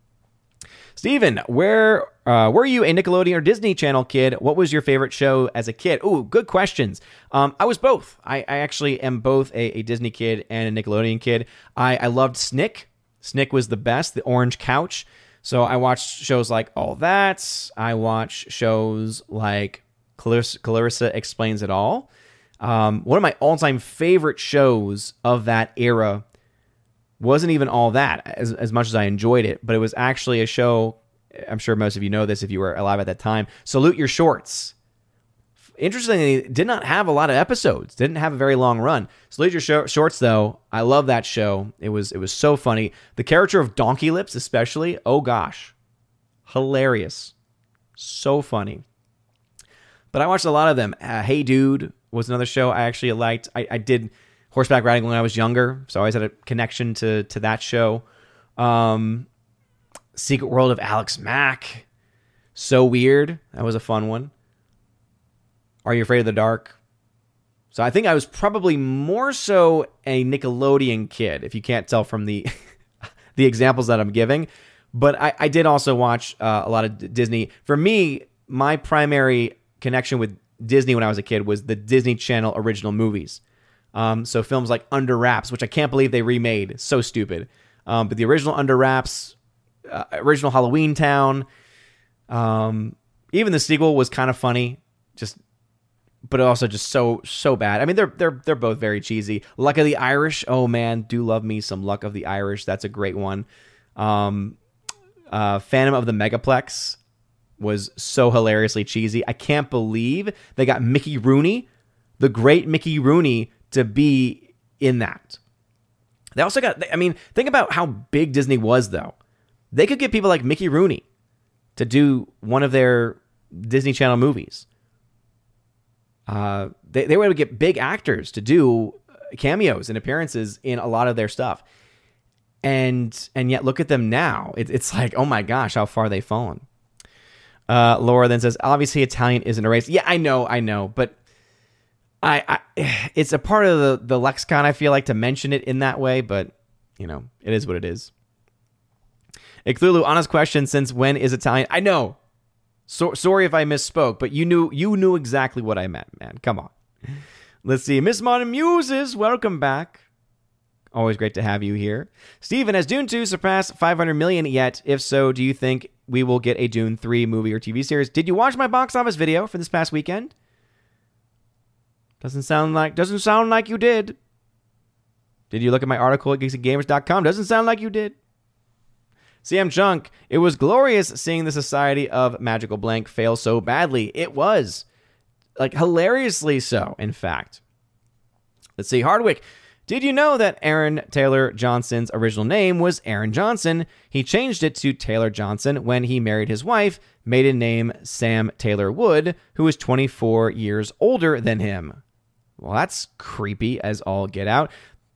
Steven, where were you a Nickelodeon or Disney Channel kid? What was your favorite show as a kid? Ooh, good questions. I was both. I actually am both a Disney kid and a Nickelodeon kid. I loved Snick. Snick was the best, the orange couch. So I watched shows like All That. I watched shows like Clarissa Explains It All. One of my all-time favorite shows of that era wasn't even All That, as much as I enjoyed it, but it was actually a show, I'm sure most of you know this if you were alive at that time, Salute Your Shorts. Interestingly, did not have a lot of episodes, didn't have a very long run. Salute Your Shorts, though, I love that show. It was so funny. The character of Donkey Lips especially, oh gosh, hilarious. So funny. But I watched a lot of them. Hey Dude was another show I actually liked. I did horseback riding when I was younger, so I always had a connection to that show. Secret World of Alex Mack. So Weird. That was a fun one. Are You Afraid of the Dark? So I think I was probably more so a Nickelodeon kid, if you can't tell from the the examples that I'm giving. But I did also watch a lot of Disney. For me, my primary connection with Disney when I was a kid was the Disney Channel original movies. So films like Under Wraps, which I can't believe they remade. So stupid. But the original Under Wraps, original Halloween Town, Even the sequel was kind of funny, but also just so bad. I mean, they're both very cheesy. Luck of the Irish. Oh man, do love me some Luck of the Irish. That's a great one. Phantom of the Megaplex was so hilariously cheesy. I can't believe they got Mickey Rooney, the great Mickey Rooney, to be in that. They also got, I mean, think about how big Disney was, though. They could get people like Mickey Rooney to do one of their Disney Channel movies. They were able to get big actors to do cameos and appearances in a lot of their stuff. And yet look at them now. It's like, oh my gosh, how far they've fallen. Laura then says, obviously Italian isn't a race. Yeah, I know, but I it's a part of the lexicon, I feel like, to mention it in that way, but it is what it is. Cthulhu, honest question, since when is Italian? I know. Sorry if I misspoke, but you knew exactly what I meant, man. Come on. Let's see. Miss Modern Muses, welcome back. Always great to have you here. Steven, has Dune 2 surpassed 500 million yet? If so, do you think we will get a Dune 3 movie or TV series? Did you watch my box office video for this past weekend? Doesn't sound like you did. Did you look at my article at geeksandgamers.com? Doesn't sound like you did. CM Chunk, it was glorious seeing the Society of Magical Blank fail so badly. It was. Like, hilariously so, in fact. Let's see. Hardwick, did you know that Aaron Taylor Johnson's original name was Aaron Johnson? He changed it to Taylor Johnson when he married his wife, maiden name Sam Taylor Wood, who is 24 years older than him. Well, that's creepy as all get out.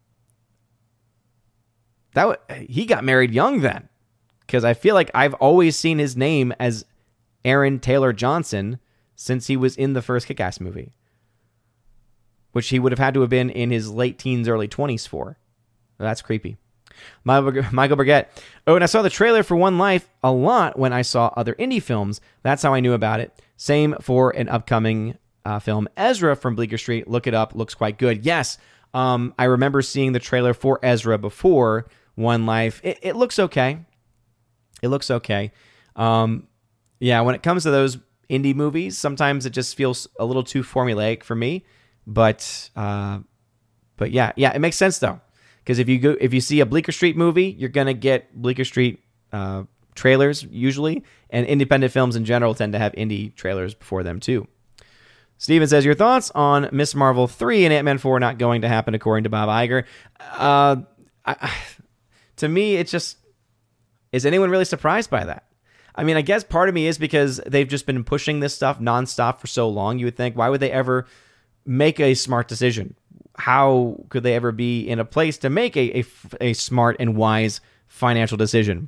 He got married young then, because I feel like I've always seen his name as Aaron Taylor Johnson since he was in the first Kick-Ass movie, which he would have had to have been in his late teens, early 20s for. That's creepy. Michael Burgett. Oh, and I saw the trailer for One Life a lot when I saw other indie films. That's how I knew about it. Same for an upcoming film, Ezra from Bleecker Street. Look it up. Looks quite good. Yes, I remember seeing the trailer for Ezra before One Life. It looks okay. It looks okay. Yeah, when it comes to those indie movies, sometimes it just feels a little too formulaic for me. But yeah, it makes sense though, because if you see a Bleecker Street movie, you're gonna get Bleecker Street trailers usually, and independent films in general tend to have indie trailers before them too. Steven says, your thoughts on Miss Marvel 3 and Ant-Man 4 not going to happen according to Bob Iger? To me, it's just, is anyone really surprised by that? I mean, I guess part of me is because they've just been pushing this stuff nonstop for so long. You would think, why would they ever make a smart decision? How could they ever be in a place to make a smart and wise financial decision?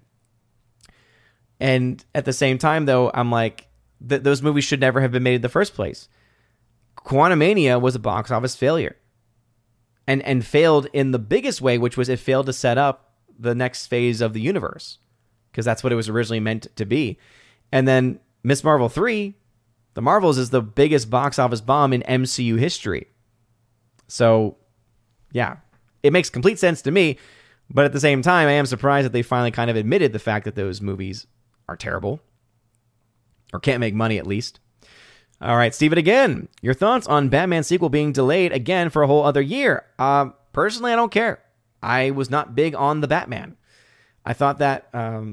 And at the same time, though, I'm like, those movies should never have been made in the first place. Quantumania was a box office failure, and failed in the biggest way, which was it failed to set up the next phase of the universe, because that's what it was originally meant to be. And then Miss Marvel 3, The Marvels, is the biggest box office bomb in MCU history. So, yeah, it makes complete sense to me. But at the same time, I am surprised that they finally kind of admitted the fact that those movies are terrible, or can't make money at least. All right, Steven again. Your thoughts on Batman sequel being delayed again for a whole other year? Personally, I don't care. I was not big on the Batman. I thought that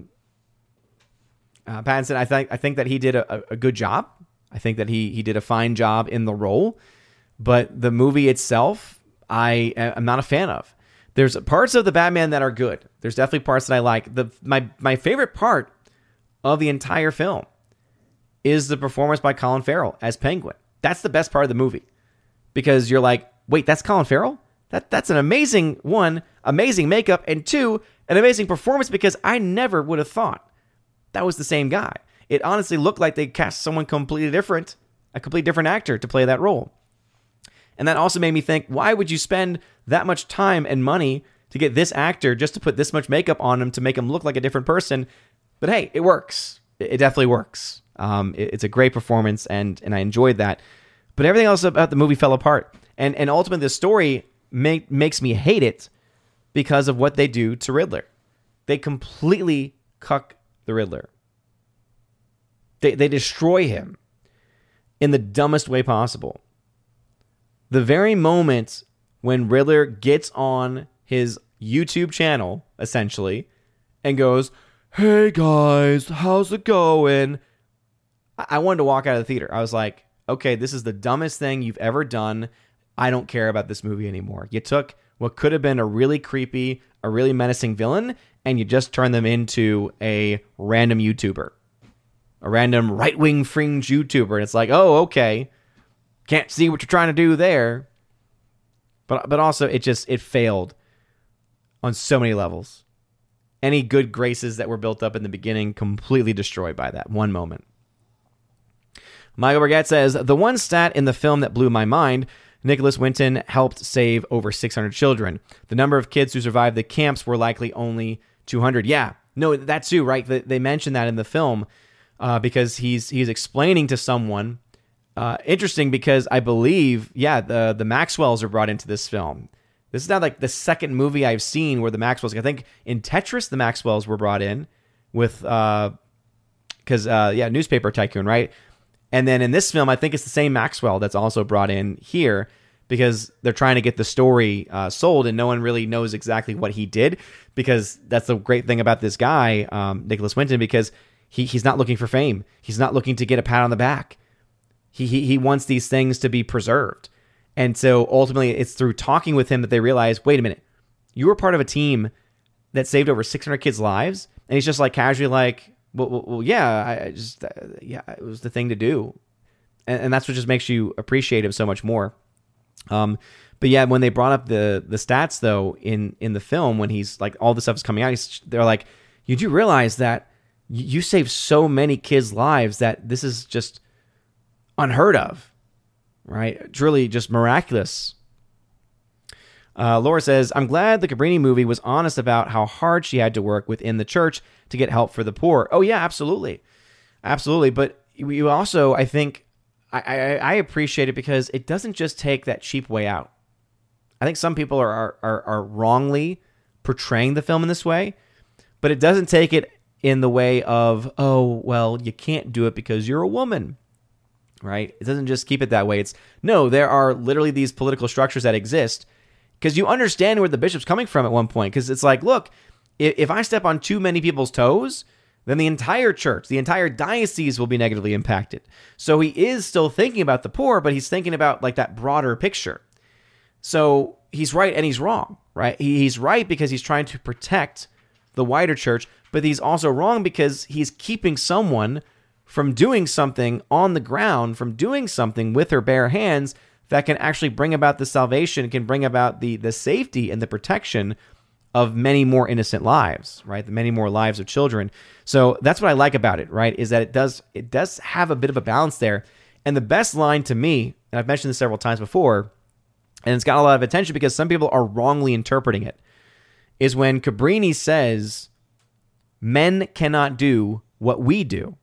Pattinson, I think that he did a good job. I think that he did a fine job in the role. But the movie itself, I am not a fan of. There's parts of the Batman that are good. There's definitely parts that I like. My favorite part of the entire film is the performance by Colin Farrell as Penguin. That's the best part of the movie, because you're like, wait, that's Colin Farrell? That's an amazing makeup, and two, an amazing performance, because I never would have thought that was the same guy. It honestly looked like they cast someone completely different, a completely different actor to play that role. And that also made me think, why would you spend that much time and money to get this actor just to put this much makeup on him to make him look like a different person? But hey, it works. It definitely works. It's a great performance, and I enjoyed that. But everything else about the movie fell apart. And ultimately, the story makes me hate it because of what they do to Riddler. They completely cuck the Riddler. They destroy him in the dumbest way possible. The very moment when Riddler gets on his YouTube channel, essentially, and goes, "Hey guys, how's it going?" I wanted to walk out of the theater. I was like, okay, this is the dumbest thing you've ever done. I don't care about this movie anymore. You took what could have been a really creepy, a really menacing villain, and you just turned them into a random YouTuber. A random right-wing fringe YouTuber. And it's like, oh, okay. Can't see what you're trying to do there. But also, it failed on so many levels. Any good graces that were built up in the beginning completely destroyed by that one moment. Michael Burgett says, the one stat in the film that blew my mind, Nicholas Winton helped save over 600 children. The number of kids who survived the camps were likely only 200. Yeah, no, that too, right? They mentioned that in the film because he's explaining to someone. Interesting because I believe, the Maxwells are brought into this film. This is now like the second movie I've seen where the Maxwells, I think in Tetris, the Maxwells were brought in with, Newspaper Tycoon, right? And then in this film, I think it's the same Maxwell that's also brought in here because they're trying to get the story sold, and no one really knows exactly what he did, because that's the great thing about this guy, Nicholas Winton, because he's not looking for fame. He's not looking to get a pat on the back. He wants these things to be preserved. And so ultimately, it's through talking with him that they realize, wait a minute, you were part of a team that saved over 600 kids' lives? And he's just like casually like, well, yeah, it was the thing to do. And that's what just makes you appreciate him so much more. But yeah, when they brought up the stats, though, in the film, when he's like, all this stuff is coming out, they're like, you do realize that you saved so many kids' lives that this is just unheard of, right? It's really just miraculous. Laura says, I'm glad the Cabrini movie was honest about how hard she had to work within the church to get help for the poor. Oh, yeah, absolutely. Absolutely. But you also, I think, I appreciate it because it doesn't just take that cheap way out. I think some people are wrongly portraying the film in this way, but it doesn't take it in the way of, oh, well, you can't do it because you're a woman, right? It doesn't just keep it that way. It's, no, there are literally these political structures that exist. Because you understand where the bishop's coming from at one point. Because it's like, look, if I step on too many people's toes, then the entire church, the entire diocese will be negatively impacted. So he is still thinking about the poor, but he's thinking about like that broader picture. So he's right and he's wrong, right? He's right because he's trying to protect the wider church, but he's also wrong because he's keeping someone from doing something on the ground, from doing something with her bare hands that can actually bring about the salvation, can bring about the safety and the protection of many more innocent lives, right? The many more lives of children. So that's what I like about it, right? Is that it does have a bit of a balance there. And the best line to me, and I've mentioned this several times before, and it's got a lot of attention because some people are wrongly interpreting it, is when Cabrini says, men cannot do what we do.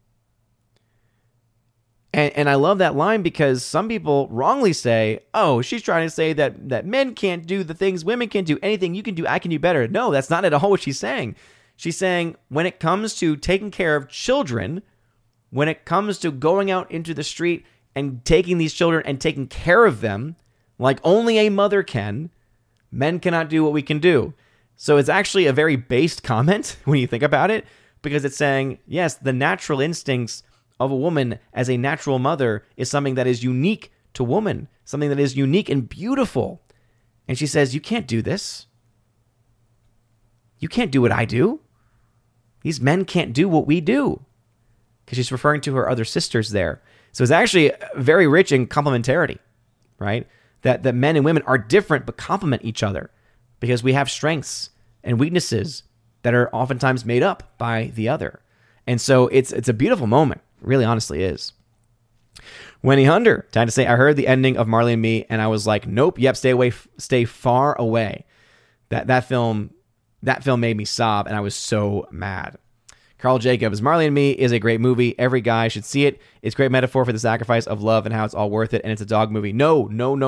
And I love that line because some people wrongly say, oh, she's trying to say that men can't do the things women can do. Anything you can do, I can do better. No, that's not at all what she's saying. She's saying when it comes to taking care of children, when it comes to going out into the street and taking these children and taking care of them like only a mother can, men cannot do what we can do. So it's actually a very based comment when you think about it, because it's saying, yes, the natural instincts of a woman as a natural mother is something that is unique to woman, something that is unique and beautiful. And she says, you can't do this. You can't do what I do. These men can't do what we do. Because she's referring to her other sisters there. So it's actually very rich in complementarity, right? That men and women are different but complement each other because we have strengths and weaknesses that are oftentimes made up by the other. And so it's a beautiful moment. Really honestly is. Winnie Hunter, time to say, I heard the ending of Marley and Me, and I was like, nope, yep, stay far away. That film made me sob, and I was so mad. Carl Jacobs, Marley and Me is a great movie. Every guy should see it. It's a great metaphor for the sacrifice of love and how it's all worth it, and it's a dog movie. No.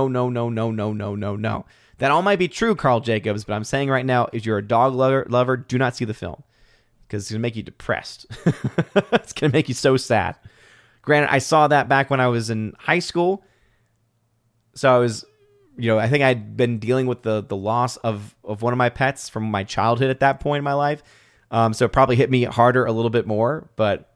That all might be true, Carl Jacobs, but I'm saying right now, if you're a dog lover, do not see the film. Because it's going to make you depressed. It's going to make you so sad. Granted, I saw that back when I was in high school. So I was, I think I'd been dealing with the loss of one of my pets from my childhood at that point in my life. So it probably hit me harder a little bit more. But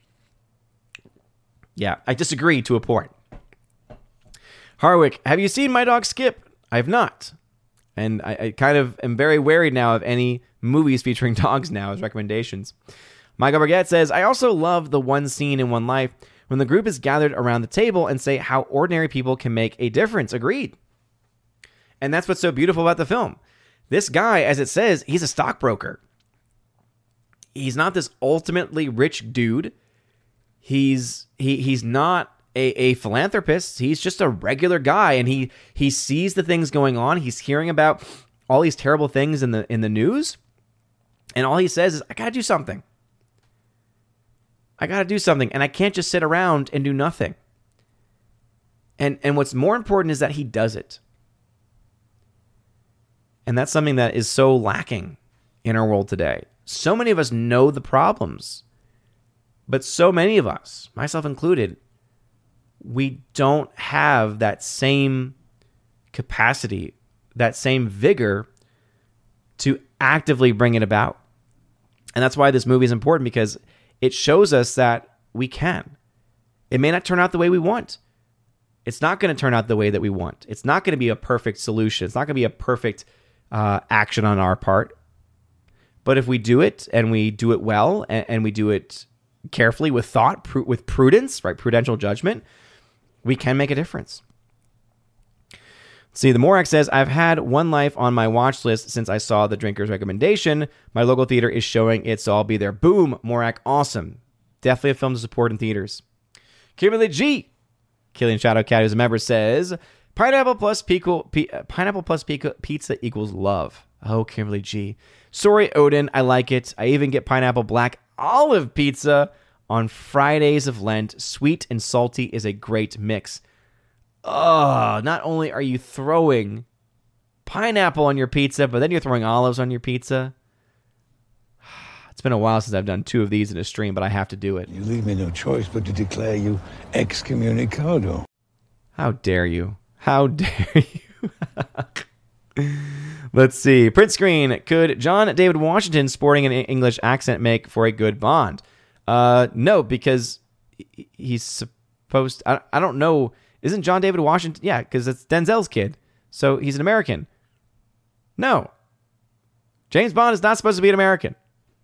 yeah, I disagree to a point. Harwick, have you seen My Dog Skip? I have not. And I kind of am very wary now of any movies featuring dogs now as recommendations. Michael Burgett says, I also love the one scene in One Life when the group is gathered around the table and say how ordinary people can make a difference. Agreed. And that's what's so beautiful about the film. This guy, as it says, he's a stockbroker. He's not this ultimately rich dude. He's not a philanthropist. He's just a regular guy, and he sees the things going on. He's hearing about all these terrible things in the news, and all he says is, I gotta do something. I gotta do something, and I can't just sit around and do nothing. And what's more important is that he does it. And that's something that is so lacking in our world today. So many of us know the problems, but so many of us, myself included, we don't have that same capacity, that same vigor to actively bring it about. And that's why this movie is important, because it shows us that we can. It may not turn out the way we want. It's not going to turn out the way that we want. It's not going to be a perfect solution. It's not going to be a perfect action on our part. But if we do it, and we do it well, and we do it carefully with thought, with prudence, right, prudential judgment, we can make a difference. See, the Morak says, I've had One Life on my watch list since I saw the Drinker's recommendation. My local theater is showing it, so I'll be there. Boom, Morak, awesome. Definitely a film to support in theaters. Kimberly G. Killian Shadowcat, who's a member, says, pineapple plus pizza equals love. Oh, Kimberly G. Sorry, Odin, I like it. I even get pineapple black olive pizza on Fridays of Lent. Sweet and salty is a great mix. Oh, not only are you throwing pineapple on your pizza, but then you're throwing olives on your pizza. It's been a while since I've done 2 of these in a stream, but I have to do it. You leave me no choice but to declare you excommunicado. How dare you? How dare you? Let's see. Print screen. Could John David Washington sporting an English accent make for a good Bond? No, because he's supposed to, I don't know. Isn't John David Washington? Yeah, because it's Denzel's kid. So he's an American. No. James Bond is not supposed to be an American.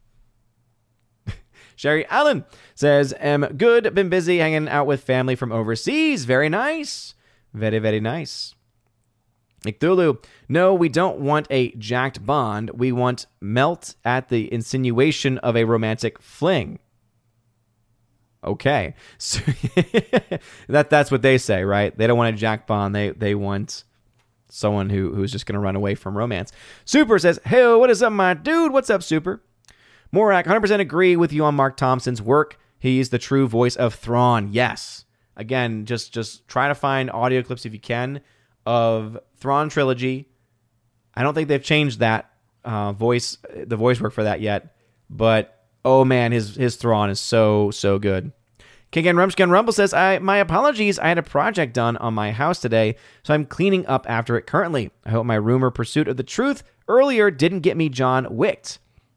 Sherry Allen says, am good, been busy hanging out with family from overseas. Very nice. Very, very nice. Cthulhu, no, we don't want a jacked Bond. We want melt at the insinuation of a romantic fling. Okay. So that's what they say, right? They don't want a jacked Bond. They want someone who's just going to run away from romance. Super says, hey, what is up, my dude? What's up, Super? Morak, 100% agree with you on Mark Thompson's work. He's the true voice of Thrawn. Yes. Again, just try to find audio clips if you can of Thrawn trilogy. I don't think they've changed that the voice work for that yet, but oh man, his Thrawn is so good. King Rumskin Rumble says, my apologies. I had a project done on my house today, so I'm cleaning up after it currently. I hope my rumor pursuit of the truth earlier didn't get me John Wicked.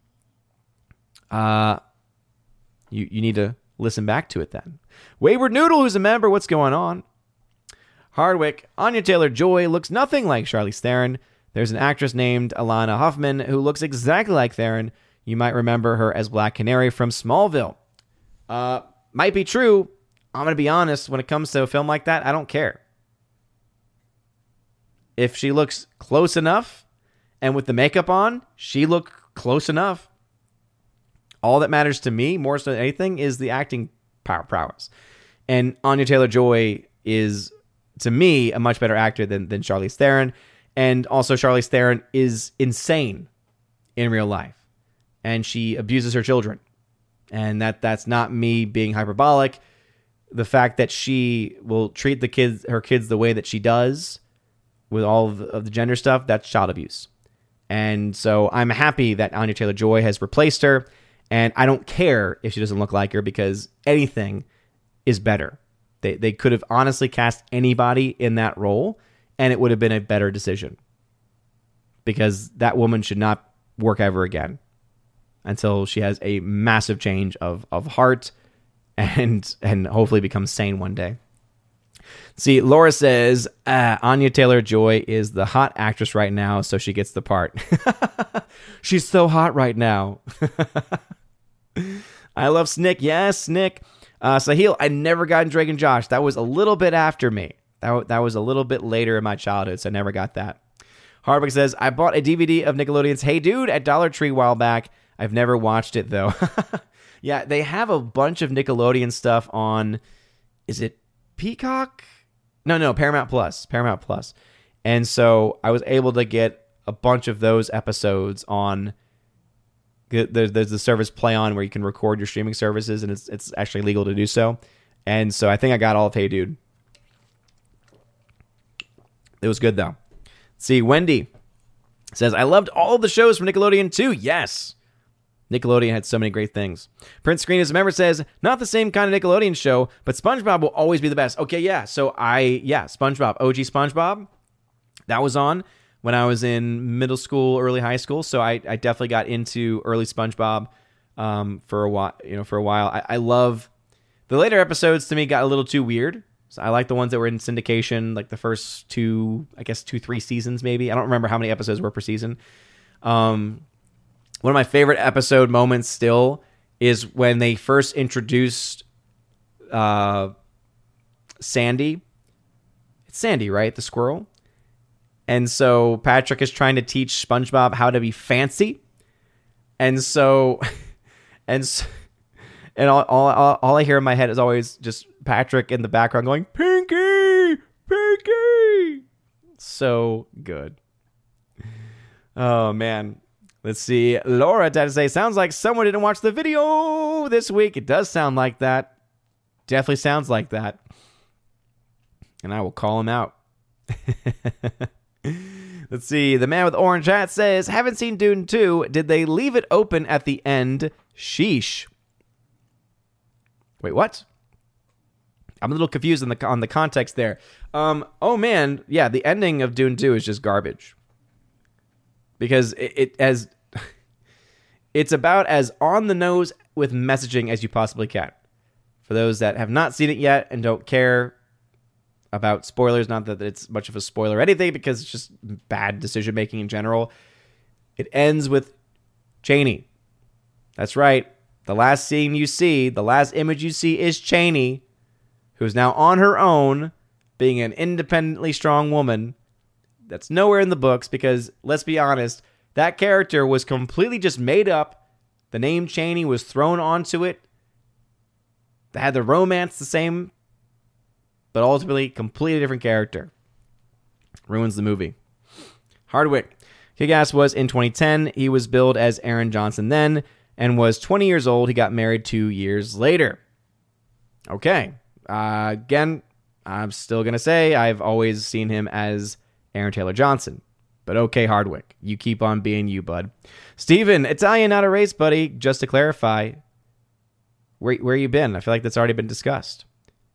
You need to listen back to it then. Wayward Noodle, who's a member, what's going on? Hardwick, Anya Taylor-Joy looks nothing like Charlize Theron. There's an actress named Alana Hoffman who looks exactly like Theron. You might remember her as Black Canary from Smallville. Might be true. I'm going to be honest. When it comes to a film like that, I don't care. If she looks close enough, and with the makeup on, she looked close enough. All that matters to me, more so than anything, is the acting prowess. And Anya Taylor-Joy is, to me, a much better actor than Charlize Theron. And also, Charlize Theron is insane in real life. And she abuses her children. And that's not me being hyperbolic. The fact that she will treat her kids the way that she does with all of the gender stuff, that's child abuse. And so I'm happy that Anya Taylor-Joy has replaced her. And I don't care if she doesn't look like her, because anything is better. They could have honestly cast anybody in that role, and it would have been a better decision. Because that woman should not work ever again until she has a massive change of heart and hopefully becomes sane one day. See, Laura says, Anya Taylor-Joy is the hot actress right now, so she gets the part. She's so hot right now. I love Snick. Yes, Snick. Sahil, I never got in Drake and Josh. That was a little bit after me. That was a little bit later in my childhood, so I never got that. Hardwick says, I bought a DVD of Nickelodeon's Hey Dude at Dollar Tree a while back. I've never watched it, though. Yeah, they have a bunch of Nickelodeon stuff on, is it Peacock? No, Paramount Plus. Paramount Plus. And so I was able to get a bunch of those episodes on, there's the service Play On where you can record your streaming services, and it's actually legal to do so. And so I think I got all of Hey Dude. It was good, though. See, Wendy says, I loved all of the shows from Nickelodeon too. Yes. Nickelodeon had so many great things. Prince Screen as a member says, not the same kind of Nickelodeon show, but SpongeBob will always be the best. Okay, yeah. So SpongeBob, OG SpongeBob, that was on when I was in middle school, early high school. So I definitely got into early SpongeBob for a while. I love the later episodes. To me, got a little too weird. So I like the ones that were in syndication, like the first 3 seasons maybe. I don't remember how many episodes were per season. One of my favorite episode moments still is when they first introduced Sandy. It's Sandy, right? The squirrel. And so Patrick is trying to teach SpongeBob how to be fancy. And so, and all I hear in my head is always just Patrick in the background going, Pinky! Pinky! So good. Oh, man. Let's see. Laura had to say, sounds like someone didn't watch the video this week. It does sound like that. Definitely sounds like that. And I will call him out. Let's see. The man with orange hat says, haven't seen Dune 2. Did they leave it open at the end? Sheesh. Wait, what? I'm a little confused on the context there. Oh man, yeah, the ending of Dune 2 is just garbage. Because it's about as on the nose with messaging as you possibly can. For those that have not seen it yet and don't care about spoilers, not that it's much of a spoiler or anything, because it's just bad decision making in general. It ends with Chani. That's right. The last scene you see, the last image you see is Chani, who's now on her own, being an independently strong woman. That's nowhere in the books because, let's be honest, that character was completely just made up. The name Chani was thrown onto it. They had the romance the same, but ultimately completely different character. Ruins the movie. Hardwick. Kick-Ass was in 2010. He was billed as Aaron Johnson then and was 20 years old. He got married 2 years later. Okay. Again, I'm still going to say I've always seen him as Aaron Taylor Johnson. But okay, Hardwick. You keep on being you, bud. Steven, Italian, not a race, buddy. Just to clarify, where you been? I feel like that's already been discussed.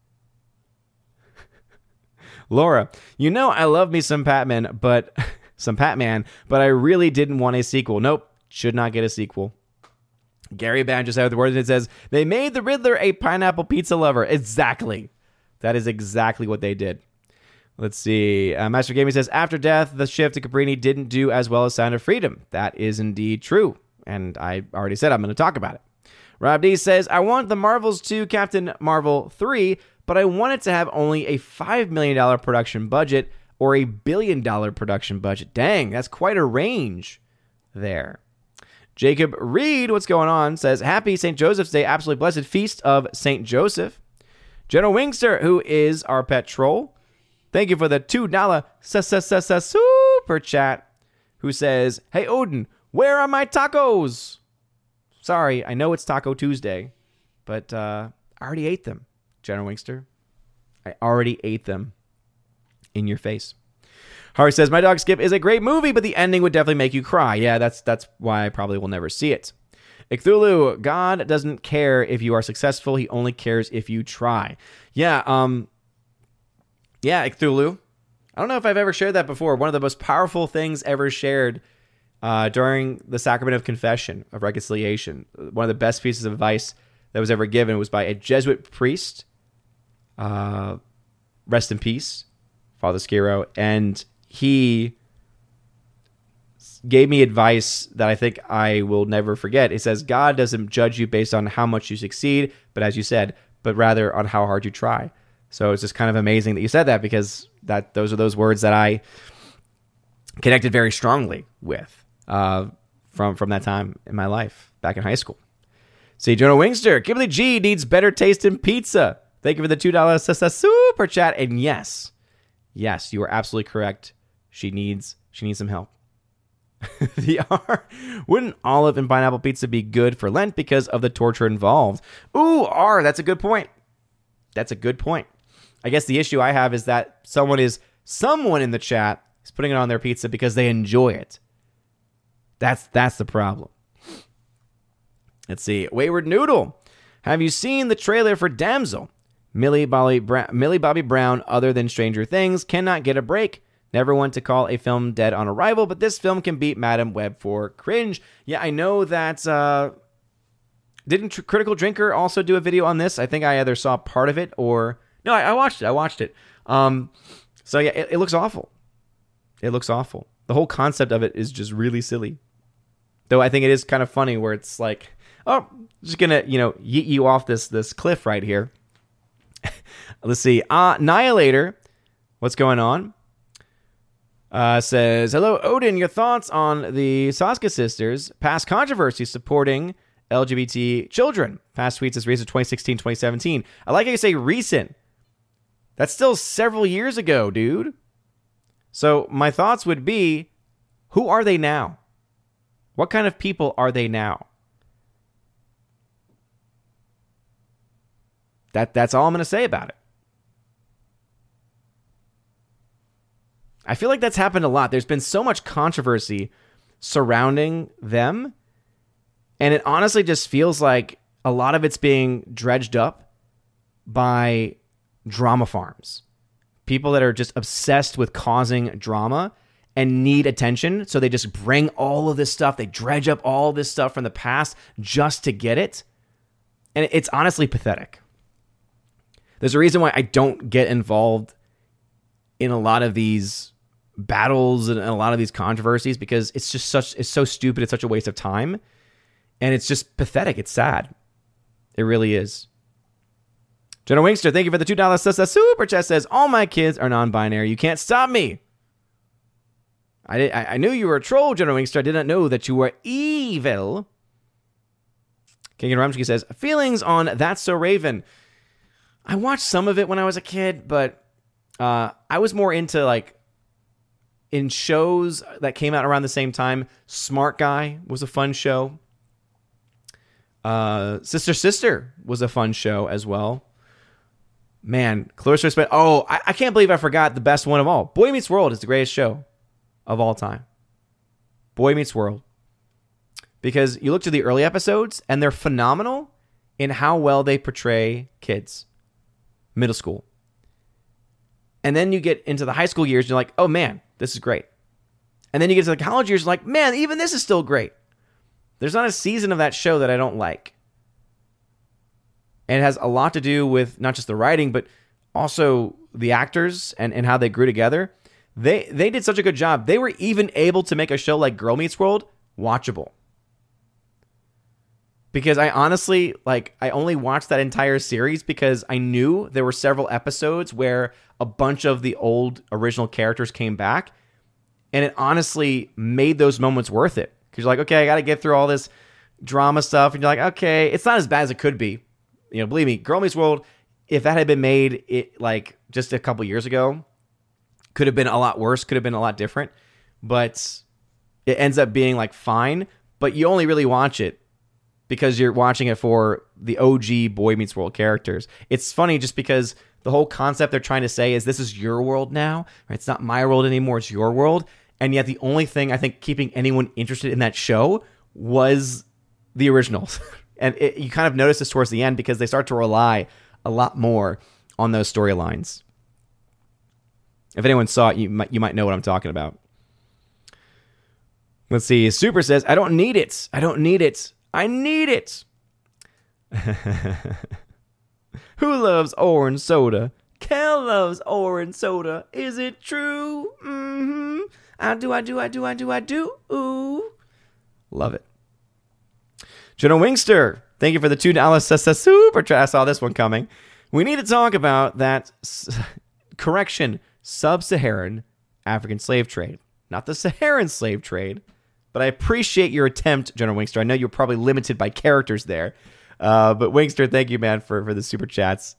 Laura, you know I love me some Patman, but I really didn't want a sequel. Nope, should not get a sequel. Gary Band just had the word that says, they made the Riddler a pineapple pizza lover. Exactly. That is exactly what they did. Let's see. Master Gaming says, after death, the shift to Cabrini didn't do as well as Sound of Freedom. That is indeed true. And I already said I'm going to talk about it. Rob D says, I want the Marvels 2 Captain Marvel 3, but I want it to have only a $5 million production budget or a $1 billion production budget. Dang, that's quite a range there. Jacob Reed, what's going on, says, happy St. Joseph's Day, absolutely blessed feast of St. Joseph. General Wingster, who is our pet troll, thank you for the $2 super chat, who says, hey, Odin, where are my tacos? Sorry, I know it's Taco Tuesday, but I already ate them, General Wingster. I already ate them in your face. Harry says, my dog Skip is a great movie, but the ending would definitely make you cry. Yeah, that's why I probably will never see it. Cthulhu, God doesn't care if you are successful. He only cares if you try. Yeah, Cthulhu. I don't know if I've ever shared that before. One of the most powerful things ever shared during the sacrament of confession, of reconciliation. One of the best pieces of advice that was ever given was by a Jesuit priest. Rest in peace, Father Skiro. And he gave me advice that I think I will never forget. It says, God doesn't judge you based on how much you succeed, but as you said, but rather on how hard you try. So it's just kind of amazing that you said that, because those are those words that I connected very strongly with from that time in my life back in high school. See, Jonah Wingster, Kimberly G needs better taste in pizza. Thank you for the $2 super chat. And yes, you are absolutely correct. She needs some help. Wouldn't olive and pineapple pizza be good for Lent because of the torture involved? Ooh, that's a good point. That's a good point. I guess the issue I have is that someone in the chat is putting it on their pizza because they enjoy it. That's the problem. Let's see. Wayward Noodle. Have you seen the trailer for Damsel? Millie Bobby Brown, other than Stranger Things, cannot get a break. Never want to call a film dead on arrival, but this film can beat Madam Web for cringe. Yeah, I know that... didn't Critical Drinker also do a video on this? I think I either saw part of it or... No, I watched it. So yeah, it looks awful. It looks awful. The whole concept of it is just really silly. Though I think it is kind of funny where it's like, oh, just gonna, yeet you off this cliff right here. Let's see. Annihilator, what's going on? Says, hello, Odin, your thoughts on the Saska sisters' past controversy supporting LGBT children? Past tweets as recent 2016, 2017. I like how you say recent. That's still several years ago, dude. So my thoughts would be, who are they now? What kind of people are they now? That's all I'm going to say about it. I feel like that's happened a lot. There's been so much controversy surrounding them, and it honestly just feels like a lot of it's being dredged up by drama farms. People that are just obsessed with causing drama and need attention, so they just bring all of this stuff. They dredge up all this stuff from the past just to get it. And it's honestly pathetic. There's a reason why I don't get involved in a lot of these battles and a lot of these controversies, because it's so stupid. It's such a waste of time. And it's just pathetic. It's sad. It really is. Jenna Wingster, thank you for the $2 super chat. Says, all my kids are non-binary. You can't stop me. I knew you were a troll, Jenna Wingster. I did not know that you were evil. King Ramsky says, feelings on That's So Raven. I watched some of it when I was a kid, but I was more into in shows that came out around the same time. Smart Guy was a fun show. Sister was a fun show as well. Man, Clarissa Respect. Oh, I can't believe I forgot the best one of all. Boy Meets World is the greatest show of all time. Boy Meets World. Because you look to the early episodes, and they're phenomenal in how well they portray kids. Middle school. And then you get into the high school years, and you're like, oh man, this is great. And then you get to the college years, you're like, man, even this is still great. There's not a season of that show that I don't like. And it has a lot to do with not just the writing, but also the actors and how they grew together. They did such a good job. They were even able to make a show like Girl Meets World watchable. Because I honestly, I only watched that entire series because I knew there were several episodes where a bunch of the old original characters came back. And it honestly made those moments worth it. Because you're like, okay, I got to get through all this drama stuff. And you're like, okay, it's not as bad as it could be. Believe me, Girl Meets World, if that had been made just a couple years ago, could have been a lot worse, could have been a lot different. But it ends up being fine. But you only really watch it because you're watching it for the OG Boy Meets World characters. It's funny just because the whole concept they're trying to say is this is your world now. Right? It's not my world anymore, it's your world. And yet the only thing I think keeping anyone interested in that show was the originals. And you kind of notice this towards the end because they start to rely a lot more on those storylines. If anyone saw it, you might know what I'm talking about. Let's see. Super says, I don't need it. I don't need it. I need it. Who loves orange soda? Kel loves orange soda. Is it true? Mm-hmm. I do. Ooh. Love it. General Wingster, thank you for the $2 super chat. I saw this one coming. We need to talk about that, sub-Saharan African slave trade. Not the Saharan slave trade, but I appreciate your attempt, General Wingster. I know you're probably limited by characters there. But Wingster, thank you, man, for the super chats.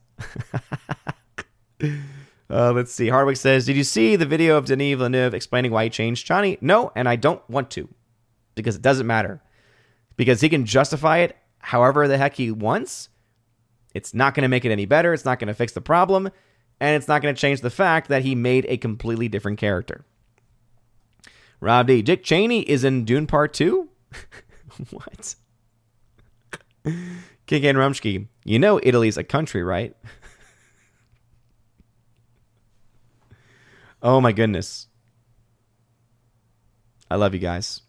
Let's see. Hardwick says, did you see the video of Denis Villeneuve explaining why he changed Chani? No, and I don't want to, because it doesn't matter. Because he can justify it however the heck he wants. It's not going to make it any better. It's not going to fix the problem. And it's not going to change the fact that he made a completely different character. Rob D. Dick Cheney is in Dune Part 2? What? King and Rumsky. You know Italy's a country, right? Oh my goodness. I love you guys.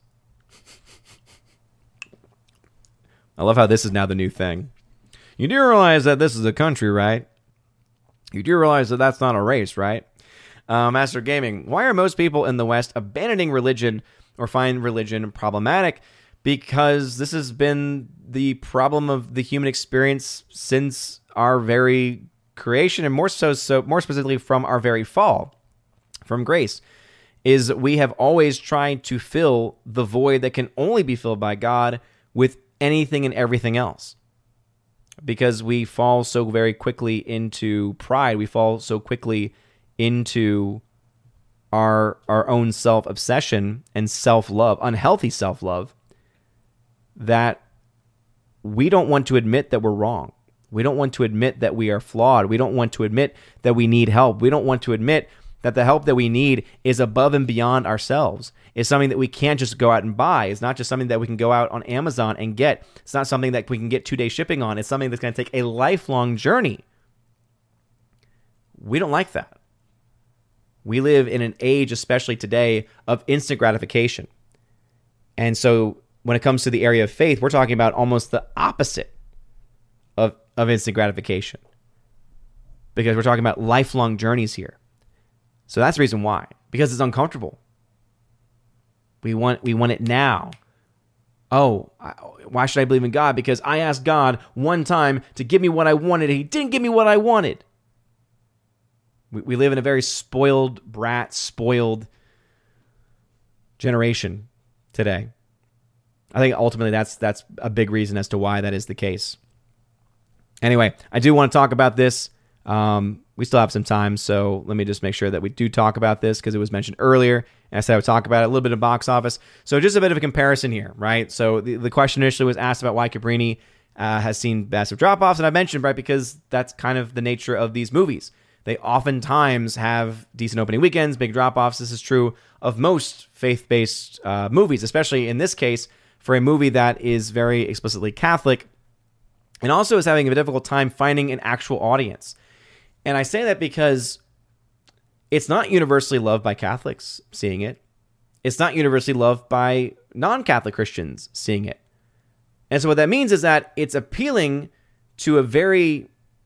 I love how this is now the new thing. You do realize that this is a country, right? You do realize that that's not a race, right? Master Gaming, why are most people in the West abandoning religion or find religion problematic? Because this has been the problem of the human experience since our very creation, and more specifically from our very fall, from grace, is we have always tried to fill the void that can only be filled by God with anything and everything else. Because we fall so very quickly into pride. We fall so quickly into our own self-obsession and self-love, unhealthy self-love, that we don't want to admit that we're wrong. We don't want to admit that we are flawed. We don't want to admit that we need help. We don't want to admit that the help that we need is above and beyond ourselves. It's something that we can't just go out and buy. It's not just something that we can go out on Amazon and get. It's not something that we can get 2-day shipping on. It's something that's going to take a lifelong journey. We don't like that. We live in an age, especially today, of instant gratification. And so when it comes to the area of faith, we're talking about almost the opposite of instant gratification. Because we're talking about lifelong journeys here. So that's the reason why. Because it's uncomfortable. We want it now. Oh, why should I believe in God? Because I asked God one time to give me what I wanted, and He didn't give me what I wanted. We live in a very spoiled brat, spoiled generation today. I think ultimately that's a big reason as to why that is the case. Anyway, I do want to talk about this. We still have some time, so let me just make sure that we do talk about this because it was mentioned earlier. And I said I would talk about it, a little bit of box office. So just a bit of a comparison here, right? So the question initially was asked about why Cabrini has seen massive drop-offs, and I mentioned, right, because that's kind of the nature of these movies. They oftentimes have decent opening weekends, big drop-offs. This is true of most faith-based movies, especially in this case for a movie that is very explicitly Catholic and also is having a difficult time finding an actual audience. And I say that because it's not universally loved by Catholics seeing it. It's not universally loved by non-Catholic Christians seeing it. And so what that means is that it's appealing to a very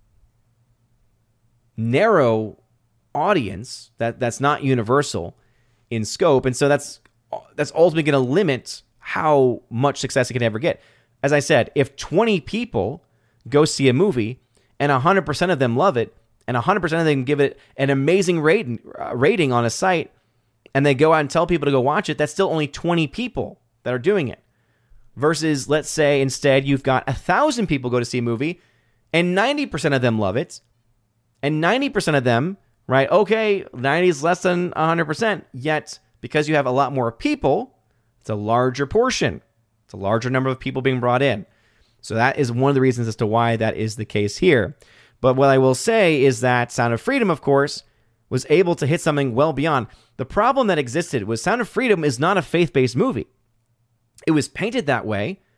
narrow audience that's not universal in scope. And so that's ultimately going to limit how much success it can ever get. As I said, if 20 people go see a movie and 100% of them love it, and 100% of them give it an amazing rating on a site, and they go out and tell people to go watch it, that's still only 20 people that are doing it. Versus, let's say, instead, you've got 1,000 people go to see a movie, and 90% of them love it, and 90% of them, right, okay, 90 is less than 100%, yet because you have a lot more people, it's a larger portion. It's a larger number of people being brought in. So that is one of the reasons as to why that is the case here. But what I will say is that Sound of Freedom, of course, was able to hit something well beyond. The problem that existed was Sound of Freedom is not a faith-based movie. It was painted that way,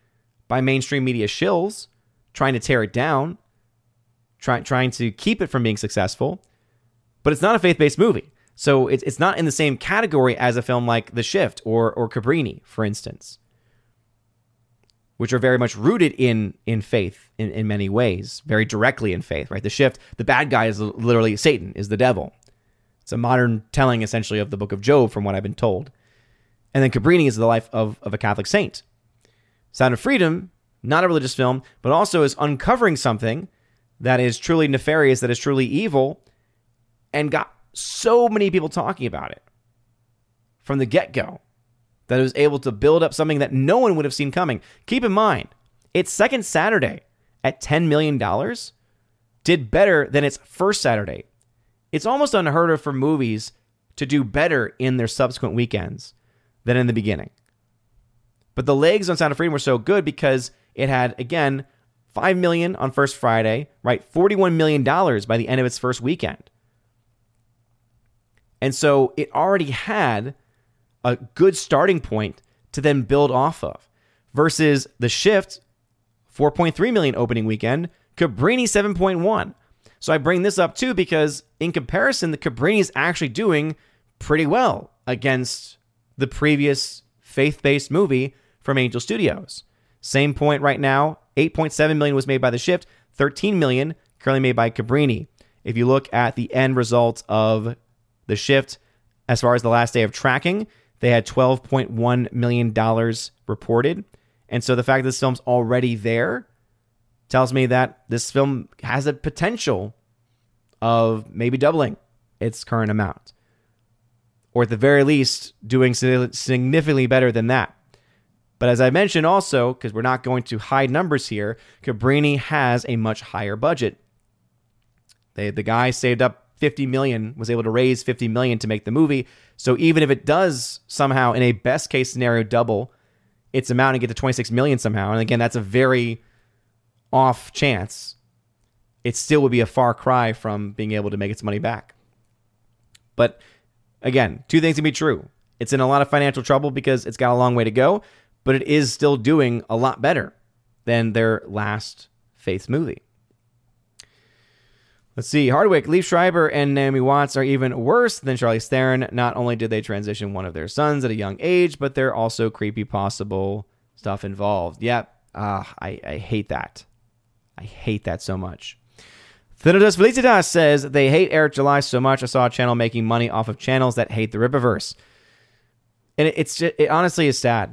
by mainstream media shills trying to tear it down, trying to keep it from being successful. But it's not a faith-based movie. So it's not in the same category as a film like The Shift or Cabrini, for instance, which are very much rooted in faith in many ways, very directly in faith, right? The Shift, the bad guy is literally Satan, is the devil. It's a modern telling, essentially, of the book of Job, from what I've been told. And then Cabrini is the life of a Catholic saint. Sound of Freedom, not a religious film, but also is uncovering something that is truly nefarious, that is truly evil, and got so many people talking about it from the get-go that it was able to build up something that no one would have seen coming. Keep in mind, its second Saturday at $10 million did better than its first Saturday. It's almost unheard of for movies to do better in their subsequent weekends than in the beginning. But the legs on Sound of Freedom were so good because it had, again, $5 million on first Friday, right? $41 million by the end of its first weekend. And so it already had a good starting point to then build off of. Versus The Shift, 4.3 million opening weekend, Cabrini 7.1. So I bring this up too because in comparison, the Cabrini is actually doing pretty well against the previous faith-based movie from Angel Studios. Same point right now, 8.7 million was made by The Shift, 13 million currently made by Cabrini. If you look at the end result of The Shift, as far as the last day of tracking, they had $12.1 million reported. And so the fact that this film's already there tells me that this film has a potential of maybe doubling its current amount. Or at the very least, doing significantly better than that. But as I mentioned also, because we're not going to hide numbers here, Cabrini has a much higher budget. The guy saved up $50 million, was able to raise $50 million to make the movie. So even if it does somehow, in a best case scenario, double its amount and get to $26 million somehow, and again, that's a very off chance, it still would be a far cry from being able to make its money back. But again, two things can be true. It's in a lot of financial trouble because it's got a long way to go, but it is still doing a lot better than their last faith movie. Let's see. Hardwick, Liev Schreiber, and Naomi Watts are even worse than Charlize Theron. Not only did they transition one of their sons at a young age, but there are also creepy possible stuff involved. Yep. I hate that. I hate that so much. Thanatos Felicitas says, they hate Eric July so much. I saw a channel making money off of channels that hate the Rippaverse. And it honestly is sad.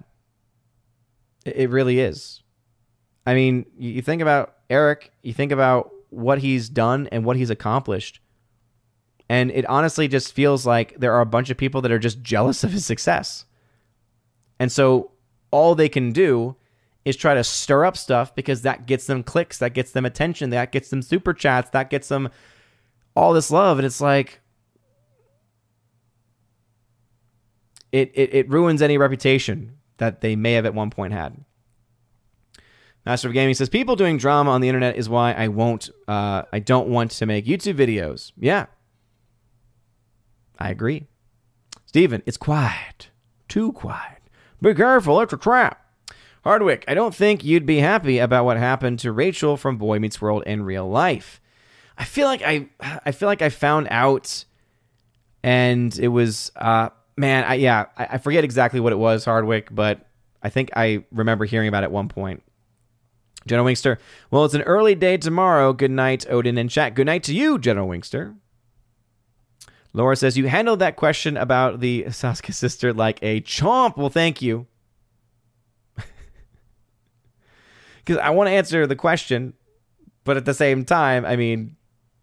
It really is. I mean, you think about Eric, you think about what he's done and what he's accomplished. And it honestly just feels like there are a bunch of people that are just jealous of his success. And so all they can do is try to stir up stuff because that gets them clicks, that gets them attention, that gets them super chats, that gets them all this love. And it's like, it ruins any reputation that they may have at one point had. Master of Gaming says, people doing drama on the internet is why I don't want to make YouTube videos. Yeah. I agree. Steven, it's quiet. Too quiet. Be careful, it's a trap. Hardwick, I don't think you'd be happy about what happened to Rachel from Boy Meets World in real life. I feel like I found out, and it was I forget exactly what it was, Hardwick, but I think I remember hearing about it at one point. General Wingster, well, it's an early day tomorrow. Good night, Odin and chat. Good night to you, General Wingster. Laura says, you handled that question about the Sasuke sister like a chomp. Well, thank you. Because I want to answer the question, but at the same time, I mean,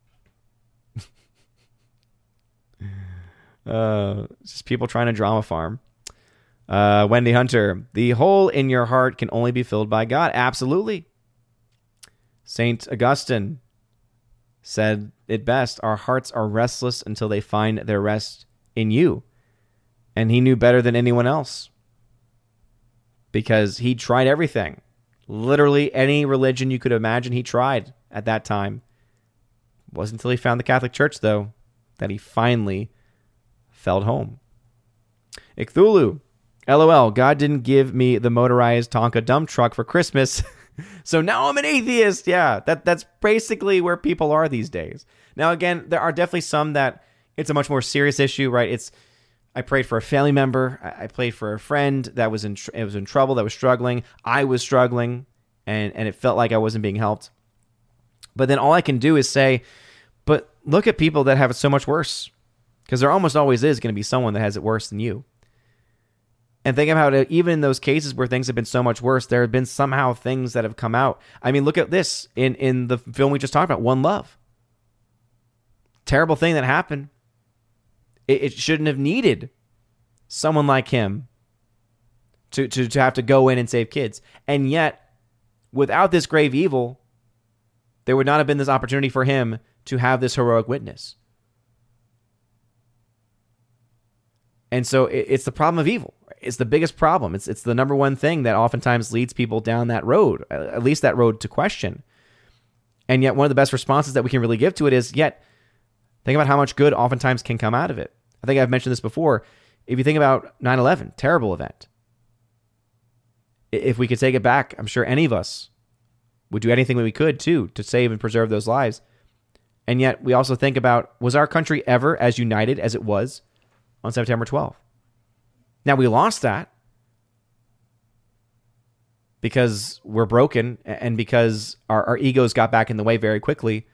just people trying to drama farm. Wendy Hunter, the hole in your heart can only be filled by God. Absolutely. Saint Augustine said it best, our hearts are restless until they find their rest in you. And he knew better than anyone else because he tried everything. Literally any religion you could imagine he tried at that time. It wasn't until he found the Catholic Church, though, that he finally felt home. Icthulu, LOL, God didn't give me the motorized Tonka dump truck for Christmas. So now I'm an atheist. Yeah, that's basically where people are these days. Now, again, there are definitely some that it's a much more serious issue, right? I prayed for a family member. I prayed for a friend that was in trouble, that was struggling. I was struggling, and it felt like I wasn't being helped. But then all I can do is say, but look at people that have it so much worse, because there almost always is going to be someone that has it worse than you. And think about it, even in those cases where things have been so much worse, there have been somehow things that have come out. I mean, look at this in the film we just talked about, One Love. Terrible thing that happened. It shouldn't have needed someone like him to have to go in and save kids. And yet, without this grave evil, there would not have been this opportunity for him to have this heroic witness. And so it's the problem of evil. It's the biggest problem. It's the number one thing that oftentimes leads people down that road, at least that road to question. And yet one of the best responses that we can really give to it is, yet, think about how much good oftentimes can come out of it. I think I've mentioned this before. If you think about 9/11, terrible event. If we could take it back, I'm sure any of us would do anything that we could, too, to save and preserve those lives. And yet we also think about, was our country ever as united as it was on September 12th? Now, we lost that because we're broken and because our egos got back in the way very quickly.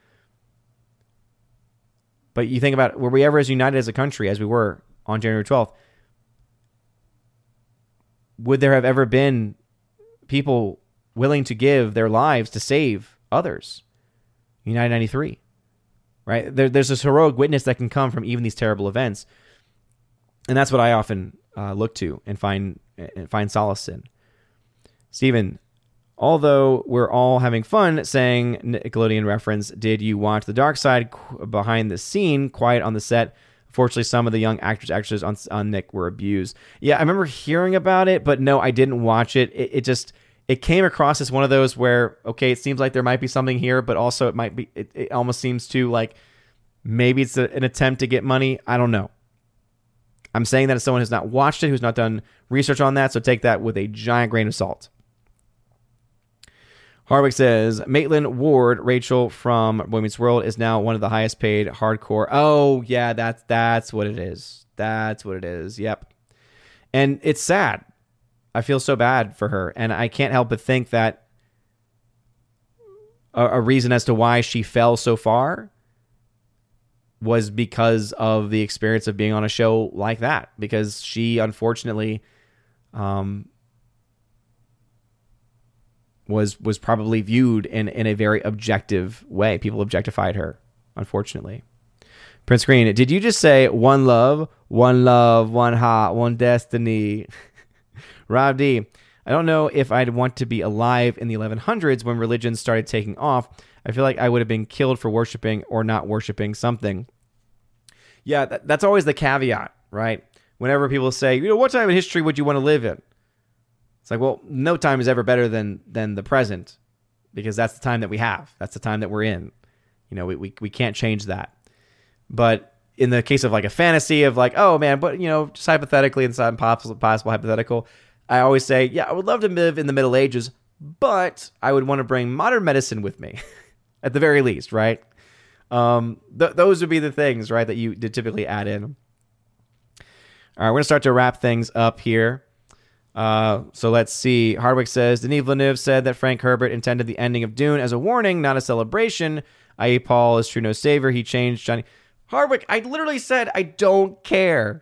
But you think about, were we ever as united as a country as we were on January 12th? Would there have ever been people willing to give their lives to save others? United 93, right? There's this heroic witness that can come from even these terrible events. And that's what I often look to and find solace in. Stephen, although we're all having fun saying Nickelodeon reference, did you watch The Dark Side behind the scene, quiet on the set? Unfortunately, some of the young actors on Nick were abused. Yeah, I remember hearing about it, but no, I didn't watch it. It came across as one of those where, okay, it seems like there might be something here, but also it almost seems to like maybe it's an attempt to get money. I don't know. I'm saying that as someone who's not watched it, who's not done research on that, so take that with a giant grain of salt. Hardwick says, Maitland Ward, Rachel from Boy Meets World, is now one of the highest paid hardcore. Oh, yeah, that's what it is. That's what it is. Yep. And it's sad. I feel so bad for her. And I can't help but think that a reason as to why she fell so far was because of the experience of being on a show like that. Because she, unfortunately, was probably viewed in a very objective way. People objectified her, unfortunately. Prince Green, did you just say one love, one heart, one destiny? Rob D, I don't know if I'd want to be alive in the 1100s when religions started taking off. I feel like I would have been killed for worshiping or not worshiping something. Yeah, that's always the caveat, right? Whenever people say, what time in history would you want to live in? It's like, well, no time is ever better than the present, because that's the time that we have. That's the time that we're in. We can't change that. But in the case of like a fantasy of like, oh man, but just hypothetically, and some possible hypothetical, I always say, yeah, I would love to live in the Middle Ages, but I would want to bring modern medicine with me, at the very least, right? Those would be the things, right, that you did typically add in. All right, we're going to start to wrap things up here. So let's see. Hardwick says, Denis Villeneuve said that Frank Herbert intended the ending of Dune as a warning, not a celebration, i.e. Paul is true no savior. He changed Johnny. Hardwick, I literally said I don't care.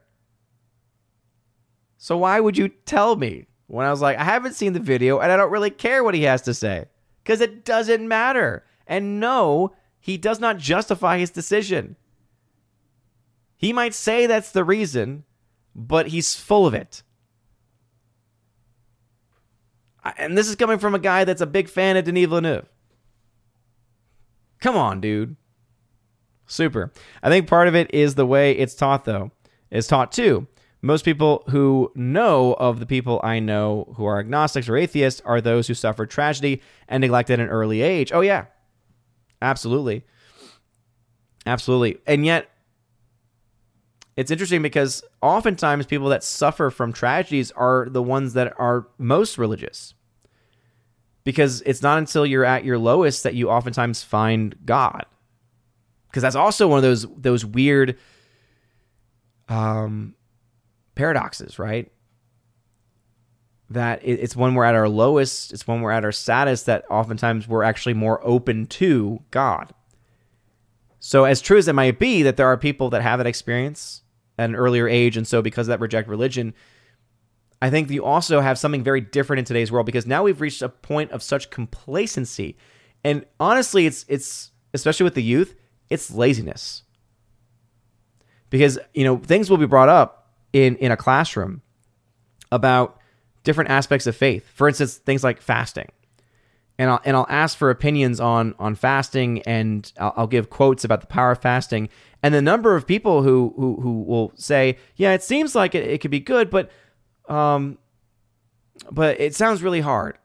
So why would you tell me when I was like, I haven't seen the video and I don't really care what he has to say? Because it doesn't matter. And no, he does not justify his decision. He might say that's the reason, but he's full of it. And this is coming from a guy that's a big fan of Denis Villeneuve. Come on, dude. Super. I think part of it is the way it's taught, though. It's taught, too. Most people who know of the people I know who are agnostics or atheists are those who suffered tragedy and neglected at an early age. Oh, yeah. Absolutely. Absolutely. And yet, it's interesting because oftentimes people that suffer from tragedies are the ones that are most religious. Because it's not until you're at your lowest that you oftentimes find God. Because that's also one of those weird paradoxes, right? That it's when we're at our lowest, it's when we're at our saddest that oftentimes we're actually more open to God. So as true as it might be that there are people that have that experience at an earlier age, and so because of that reject religion, I think you also have something very different in today's world, because now we've reached a point of such complacency. And honestly, it's especially with the youth, it's laziness. Because, things will be brought up in a classroom about different aspects of faith. For instance, things like fasting. And I'll ask for opinions on fasting, and I'll give quotes about the power of fasting. And the number of people who will say, yeah, it seems like it could be good, but it sounds really hard.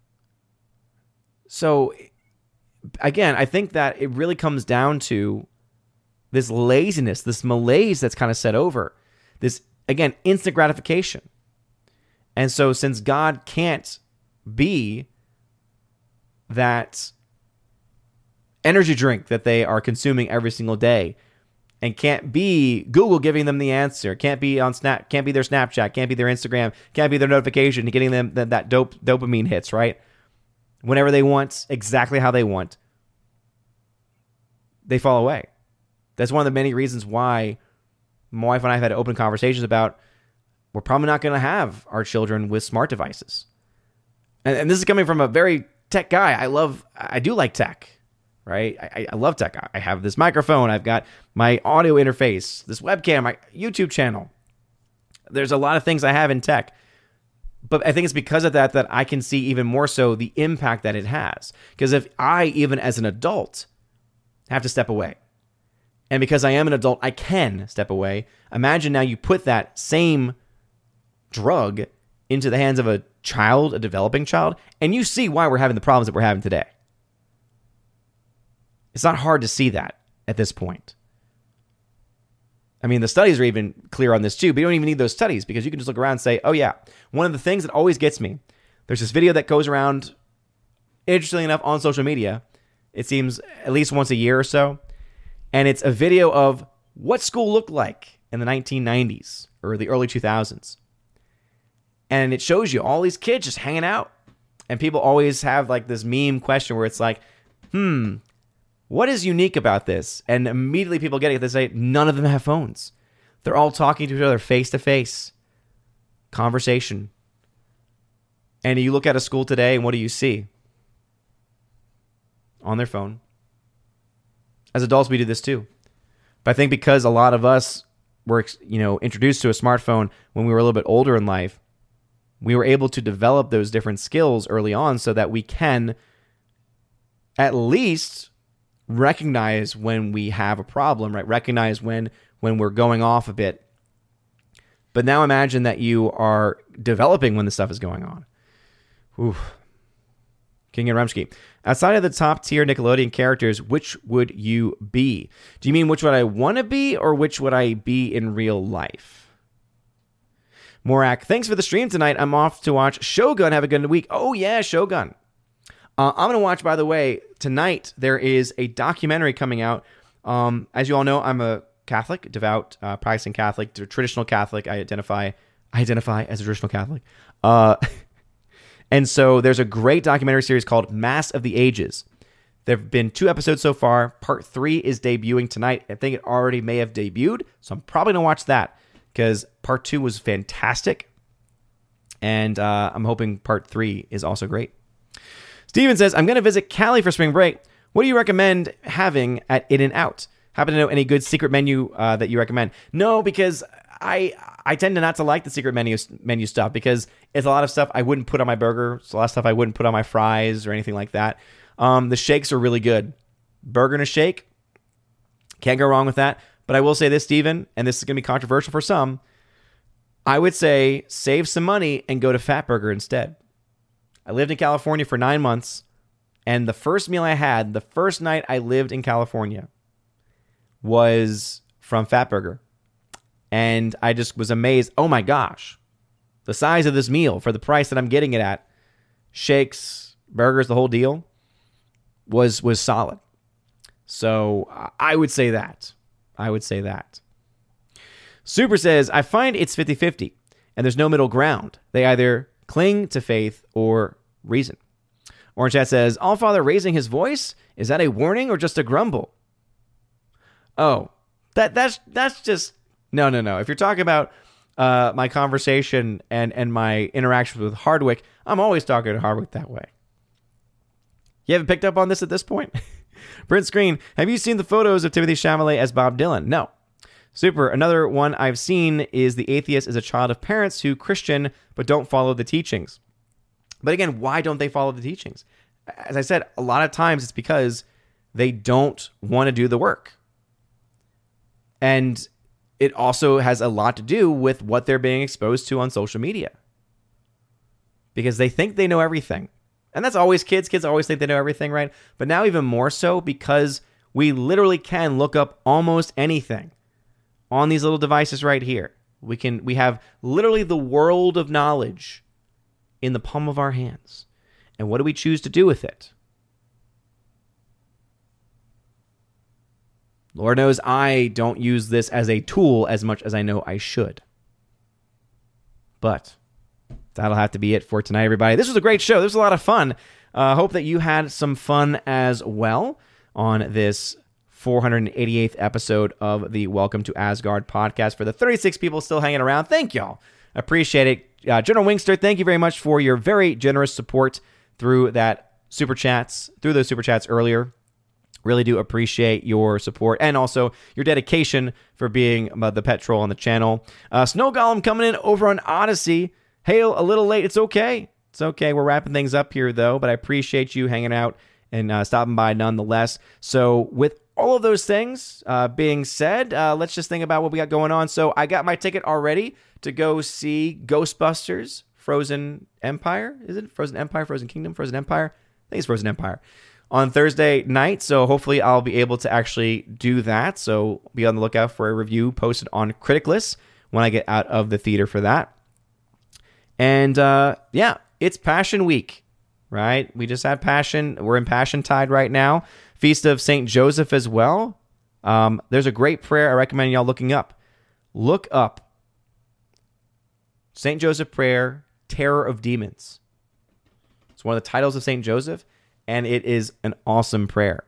So again, I think that it really comes down to this laziness, this malaise that's kind of set over. This, again, instant gratification. And so since God can't be that energy drink that they are consuming every single day, and can't be Google giving them the answer, can't be on Snap, can't be their Snapchat, can't be their Instagram, can't be their notification, getting them that dopamine hits, right? Whenever they want, exactly how they want, they fall away. That's one of the many reasons why my wife and I have had open conversations about we're probably not going to have our children with smart devices. And this is coming from a very tech guy. I do like tech. Right? I love tech. I have this microphone. I've got my audio interface, this webcam, my YouTube channel. There's a lot of things I have in tech. But I think it's because of that I can see even more so the impact that it has. Because if I, even as an adult, have to step away, and because I am an adult, I can step away. Imagine now you put that same drug into the hands of a child, a developing child, and you see why we're having the problems that we're having today. It's not hard to see that at this point. I mean, the studies are even clear on this too, but you don't even need those studies, because you can just look around and say, oh yeah, one of the things that always gets me, there's this video that goes around, interestingly enough, on social media. It seems at least once a year or so. And it's a video of what school looked like in the 1990s or the early 2000s. And it shows you all these kids just hanging out. And people always have like this meme question where it's like, what is unique about this? And immediately people get it. They say, none of them have phones. They're all talking to each other face-to-face. Conversation. And you look at a school today, and what do you see? On their phone. As adults, we do this too. But I think because a lot of us were, introduced to a smartphone when we were a little bit older in life, we were able to develop those different skills early on so that we can at least recognize when we have a problem, right? Recognize when we're going off a bit. But now imagine that you are developing when the stuff is going on. Oof. King and Rumsky. Outside of the top tier Nickelodeon characters, which would you be? Do you mean which would I want to be, or which would I be in real life? Morak, thanks for the stream tonight. I'm off to watch Shogun. Have a good week. Oh yeah, Shogun. I'm going to watch, by the way, tonight there is a documentary coming out. As you all know, I'm a Catholic, devout, practicing Catholic, traditional Catholic. I identify as a traditional Catholic. And so there's a great documentary series called Mass of the Ages. There have been 2 episodes so far. Part 3 is debuting tonight. I think it already may have debuted, so I'm probably going to watch that because Part 2 was fantastic. And I'm hoping Part 3 is also great. Steven says, I'm going to visit Cali for spring break. What do you recommend having at In-N-Out? Happen to know any good secret menu that you recommend? No, because I tend to not to like the secret menu stuff because it's a lot of stuff I wouldn't put on my burger. It's a lot of stuff I wouldn't put on my fries or anything like that. The shakes are really good. Burger and a shake, can't go wrong with that. But I will say this, Steven, and this is going to be controversial for some. I would say save some money and go to Fatburger instead. I lived in California for 9 months, and the first meal I had, the first night I lived in California, was from Fatburger. And I just was amazed. Oh my gosh, the size of this meal for the price that I'm getting it at, shakes, burgers, the whole deal, was solid. So I would say that. Super says, I find it's 50-50 and there's no middle ground. They either cling to faith or reason. Orange Chat says, All Father raising his voice? Is that a warning or just a grumble? Oh, that's just... No. If you're talking about my conversation and my interactions with Hardwick, I'm always talking to Hardwick that way. You haven't picked up on this at this point? Prince Screen, have you seen the photos of Timothy Chalamet as Bob Dylan? No. Super. Another one I've seen is the atheist is a child of parents who Christian but don't follow the teachings. But again, why don't they follow the teachings? As I said, a lot of times it's because they don't want to do the work. And it also has a lot to do with what they're being exposed to on social media. Because they think they know everything. And that's always kids. Kids always think they know everything, right? But now even more so because we literally can look up almost anything on these little devices right here. We have literally the world of knowledge in the palm of our hands. And what do we choose to do with it? Lord knows I don't use this as a tool as much as I know I should. But that'll have to be it for tonight, everybody. This was a great show. This was a lot of fun. Hope that you had some fun as well on this 488th episode of the Welcome to Asgard podcast. For the 36 people still hanging around, thank y'all. Appreciate it. General Wingster, thank you very much for your very generous support through those super chats earlier. Really do appreciate your support and also your dedication for being the pet troll on the channel. Snow Golem coming in over on Odyssey. Hail a little late. It's okay. We're wrapping things up here, though, but I appreciate you hanging out and stopping by nonetheless. So with all of those things being said, let's just think about what we got going on. So I got my ticket already to go see Ghostbusters Frozen Empire. Is it Frozen Empire, Frozen Kingdom, Frozen Empire? I think it's Frozen Empire. On Thursday night, so hopefully I'll be able to actually do that. So be on the lookout for a review posted on Criticless when I get out of the theater for that. And it's Passion Week, right? We just had Passion. We're in Passion Tide right now. Feast of St. Joseph as well. There's a great prayer I recommend y'all looking up. Look up St. Joseph Prayer, Terror of Demons. It's one of the titles of St. Joseph. And it is an awesome prayer.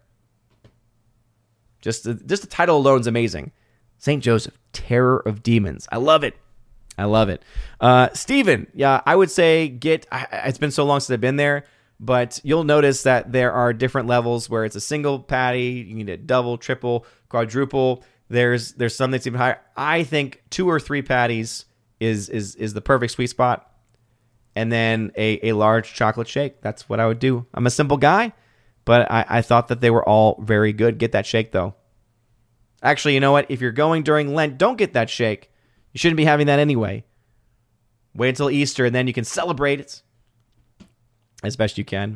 Just the title alone is amazing. St. Joseph, Terror of Demons. I love it. Steven, yeah, I would say it's been so long since I've been there, but you'll notice that there are different levels where it's a single patty. You need a double, triple, quadruple. There's some that's even higher. I think 2 or 3 patties is the perfect sweet spot. And then a large chocolate shake. That's what I would do. I'm a simple guy, but I thought that they were all very good. Get that shake, though. Actually, you know what? If you're going during Lent, don't get that shake. You shouldn't be having that anyway. Wait until Easter, and then you can celebrate it as best you can.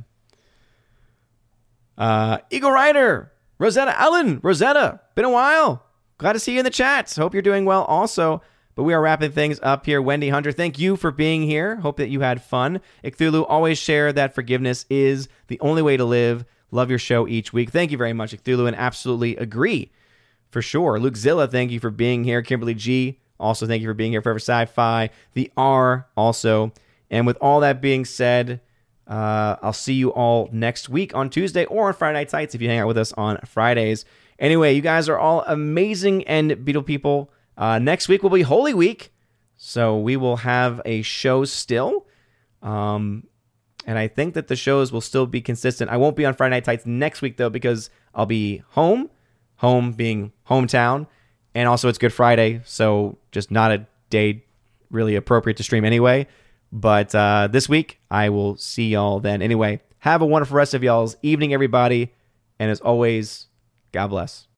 Eagle Rider, Rosetta Allen, Rosetta, been a while. Glad to see you in the chat. Hope you're doing well also. But we are wrapping things up here. Wendy Hunter, thank you for being here. Hope that you had fun. Cthulhu, always share that forgiveness is the only way to live. Love your show each week. Thank you very much, Cthulhu, and absolutely agree. For sure. Luke Zilla, thank you for being here. Kimberly G, also thank you for being here. Forever Sci-Fi. The R, also. And with all that being said, I'll see you all next week on Tuesday or on Friday Night Sites if you hang out with us on Fridays. Anyway, you guys are all amazing and beautiful people. Next week will be Holy Week, so we will have a show still. And I think that the shows will still be consistent. I won't be on Friday Night Tights next week, though, because I'll be home being hometown, and also it's Good Friday, so just not a day really appropriate to stream anyway. But this week, I will see y'all then. Anyway, have a wonderful rest of y'all's evening, everybody, and as always, God bless.